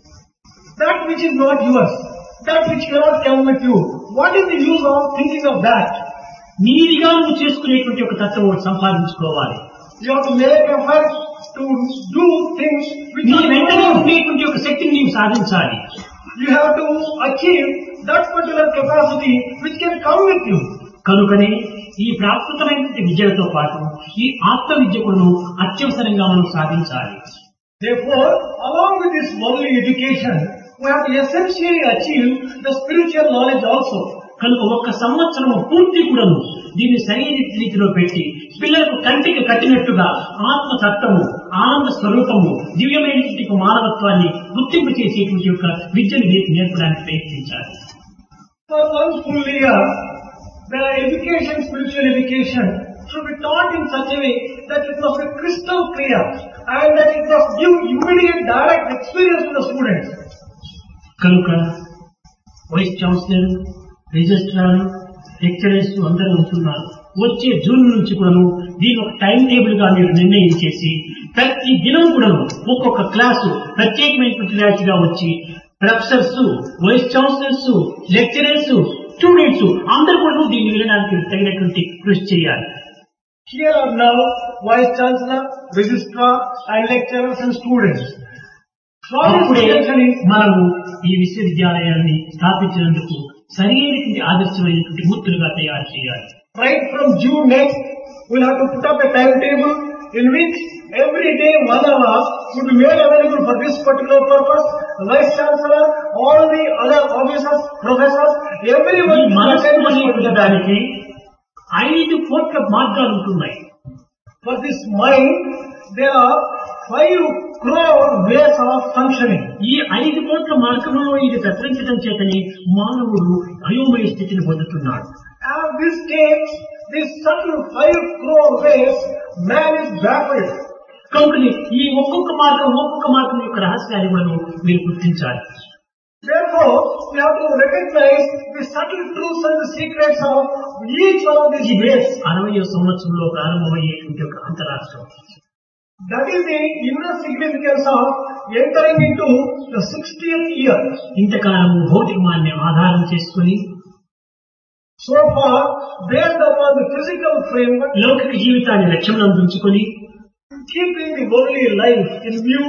That which is not yours, that which cannot come with you. What is the use of thinking of that? నీదిగా నువ్వు చేసుకునేటువంటి ఒక తత్వం ఒకటి సంపాదించుకోవాలి. You have to make effort to do things which నీ are వెంటనే not yours. ఉండేటువంటి ఒక శక్తిని నీవు సాధించాలి. You have to achieve that particular capacity which can come with you. కనుకనే ఈ ప్రాకృతమైనటువంటి విద్యలతో పాటు ఈ ఆత్మ విద్య కూడా అత్యవసరంగా మనం సాధించాలి. Therefore, along with this worldly education, we have to essentially achieve the spiritual knowledge also. కనుక ఒక్క సంవత్సరం పూర్తి కూడాను దీన్ని సరైన రీతిలో పెట్టి పిల్లలకు కంటికి కట్టినట్టుగా ఆత్మతత్వము, ఆనంద స్వరూపము, దివ్యమైనటువంటి మానవత్వాన్ని గుర్తింపు చేసేటువంటి యొక్క విద్యను నేర్పడానికి ప్రయత్నించాలి. For one full year, the education, spiritual education, should be taught in such a way that it must be crystal clear and that it must give immediate direct experience to the students. కనుక vice chancellor, registrar, lecturers అందరూ ఉంటున్నారు. వచ్చే June నుంచి కూడాను దీని ఒక time table గా మీరు నిర్ణయించేసి ప్రతి దినం కూడాను ఒక్కొక్క క్లాసు ప్రత్యేకమైనటువంటి బ్యాచ్ గా వచ్చి professors, vice chancellors, lecturers, students అందరూ కూడా దీన్ని వినడానికి తగినటువంటి కృషి చేయాలి. Here are now Vice Chancellor, Registrar and lecturers and students. అప్పుడే Swami's is మనము ఈ విశ్వవిద్యాలయాన్ని స్థాపించినందుకు సరైనటువంటి ఆదర్శమైనటువంటి మూర్తులుగా తయారు చేయాలి. right from June next, we'll have to put up a timetable in which every day one hour would be made available for this particular purpose. The Vice Chancellor, all the other officers, professors, ఈ everyone will మనస్సు attend this అనేటువంటి particular దానికి ఐదు కోట్ల మార్గాలు ఉంటున్నాయి. For this mind, there are five crore ways of functioning. ఈ ఐదు కోట్ల మార్గంలో ఇది ప్రసరించడం చేతని మానవుడు అయోమయ స్థితిని పొందుతున్నాడు. As this takes this subtle five crore ways, man is baffled. కనుకని ఈ ఒక్కొక్క మార్గం ఒక్కొక్క మార్గం యొక్క రహస్యాన్ని మనం మీరు గుర్తించాలి. Therefore, we have to recognize the subtle truths and the secrets of each one of these ways. అరవై సంవత్సరంలో ప్రారంభమయ్యేటువంటి ఒక అంతరాష్ట్రం. That is the inner significance of entering into the sixtieth year. ఇంతకాలం భౌతికమాన్ని ఆధారం చేసుకుని so far based upon the physical framework, లౌకిక జీవితాన్ని లక్ష్యంలో ఉంచుకొని keeping the worldly life in view,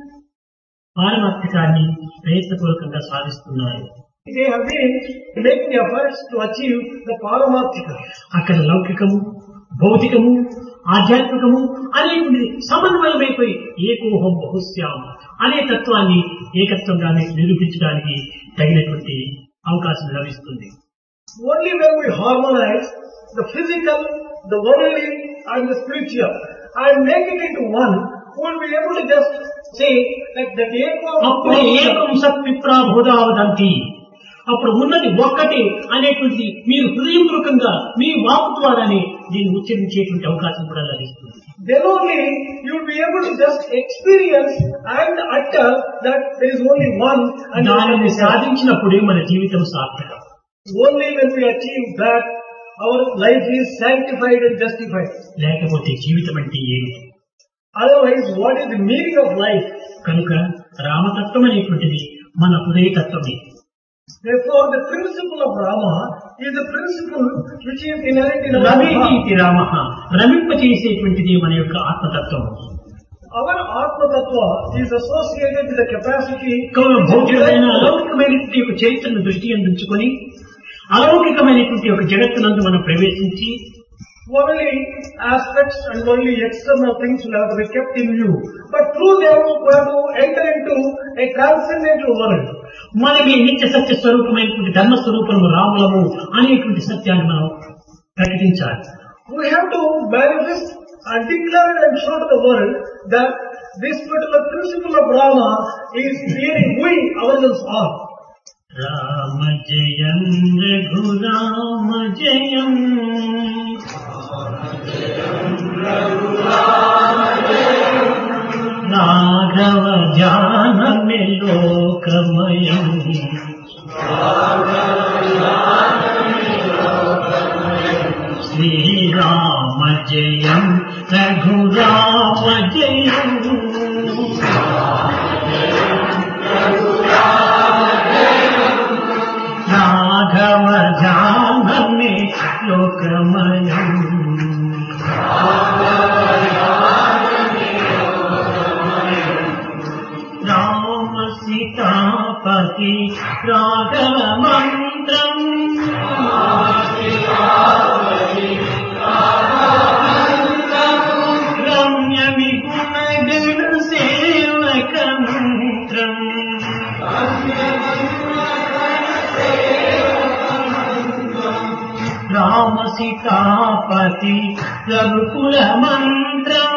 పారమార్థికాన్ని ప్రయత్నపూర్వకంగా సాధిస్తున్నారు. They have been making efforts to achieve the paramarthika. అక్కడ లౌకికము భౌతికము ఆధ్యాత్మికము అనేటువంటి సమన్వయమైపోయి ఏకోహం బహుశ్యాం అనే తత్వాన్ని ఏకత్వంగా నిరూపించడానికి తగినటువంటి అవకాశం లభిస్తుంది. Only when we harmonize the physical, the worldly and the spiritual and make it into one, we will be able to just say that the ekam అప్పుడు ఏకం సత్విప్రా బోధావదంతి, అప్పుడు ఉన్నది ఒక్కటి అనేటువంటి మీరు హృదయపూర్వకంగా మీ వాక్ ద్వారానే దీన్ని ఉచ్చరించేటువంటి అవకాశం కూడా లభిస్తుంది. Then only you will be able to just experience and utter that there is only one. And దానిని సాధించినప్పుడే మన జీవితం సార్థకం. Only when we achieve that, our life is sanctified and justified. లేకపోతే జీవితం అంటే ఏమిటి? Otherwise, what is the meaning of life? కనుక రామతత్వం అనేటువంటిది మన హృదయతత్వమే. Therefore, the principle of Rama is the principle which is inherent in our రమేతి heart. రామః, రమింప చేసేటువంటిది మన యొక్క ఆత్మతత్వం. Our Atma Tattva is associated with the capacity కేవలం భౌతికమైన అలౌకికమైనటువంటి ఒక చరిత్రను దృష్టి అందించుకొని అలౌకికమైనటువంటి ఒక జగత్తునందు మనం ప్రవేశించి worldly aspects and worldly external things will have to be kept in view. But through them, we have to enter into a transcendental world. మనకి నిత్య సత్య స్వరూపమైనటువంటి ధర్మ స్వరూపము రాములము అనేటువంటి సత్యాన్ని మనం ప్రకటించాలి. We have to manifest and declare and show to the world that this particular principle of Rama is really we ourselves are. Rama జయం రఘురామ జయం రాఘవ ధ్యానమే లోకమయం శ్రీరామ జయం రఘురామ జయం రాఘవ ధ్యానమే లోకమయం రామ సీతాపతి రాఘవ మంత్రం రమ్య విగుణగణ సేవక మంత్రం రామ సీతాపతి రఘుకుల మంత్రం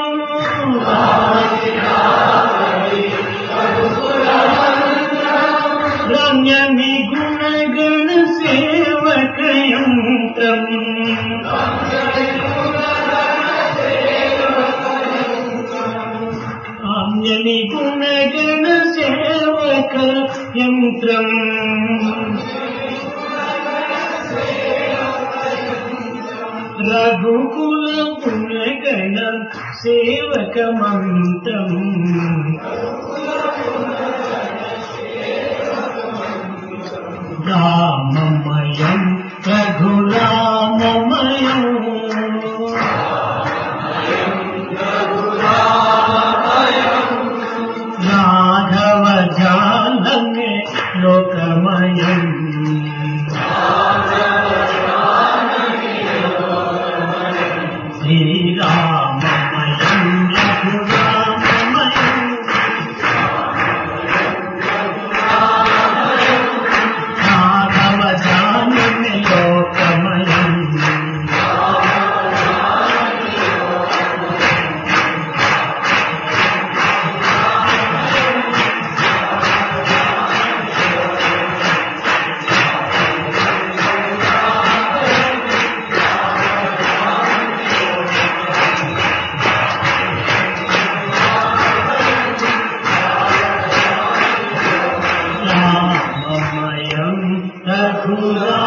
రమ్య విగుణగణ సేవక యంత్రం రమ్య విగుణగణ సేవక యంత్రం రఘుకుల పుణ్యగణ సేవక మంత్రం రామమయం రఘురామమయం రాఘవ జానమే లోకమయం శ్రీరామమయం రఘురామమయం మధురా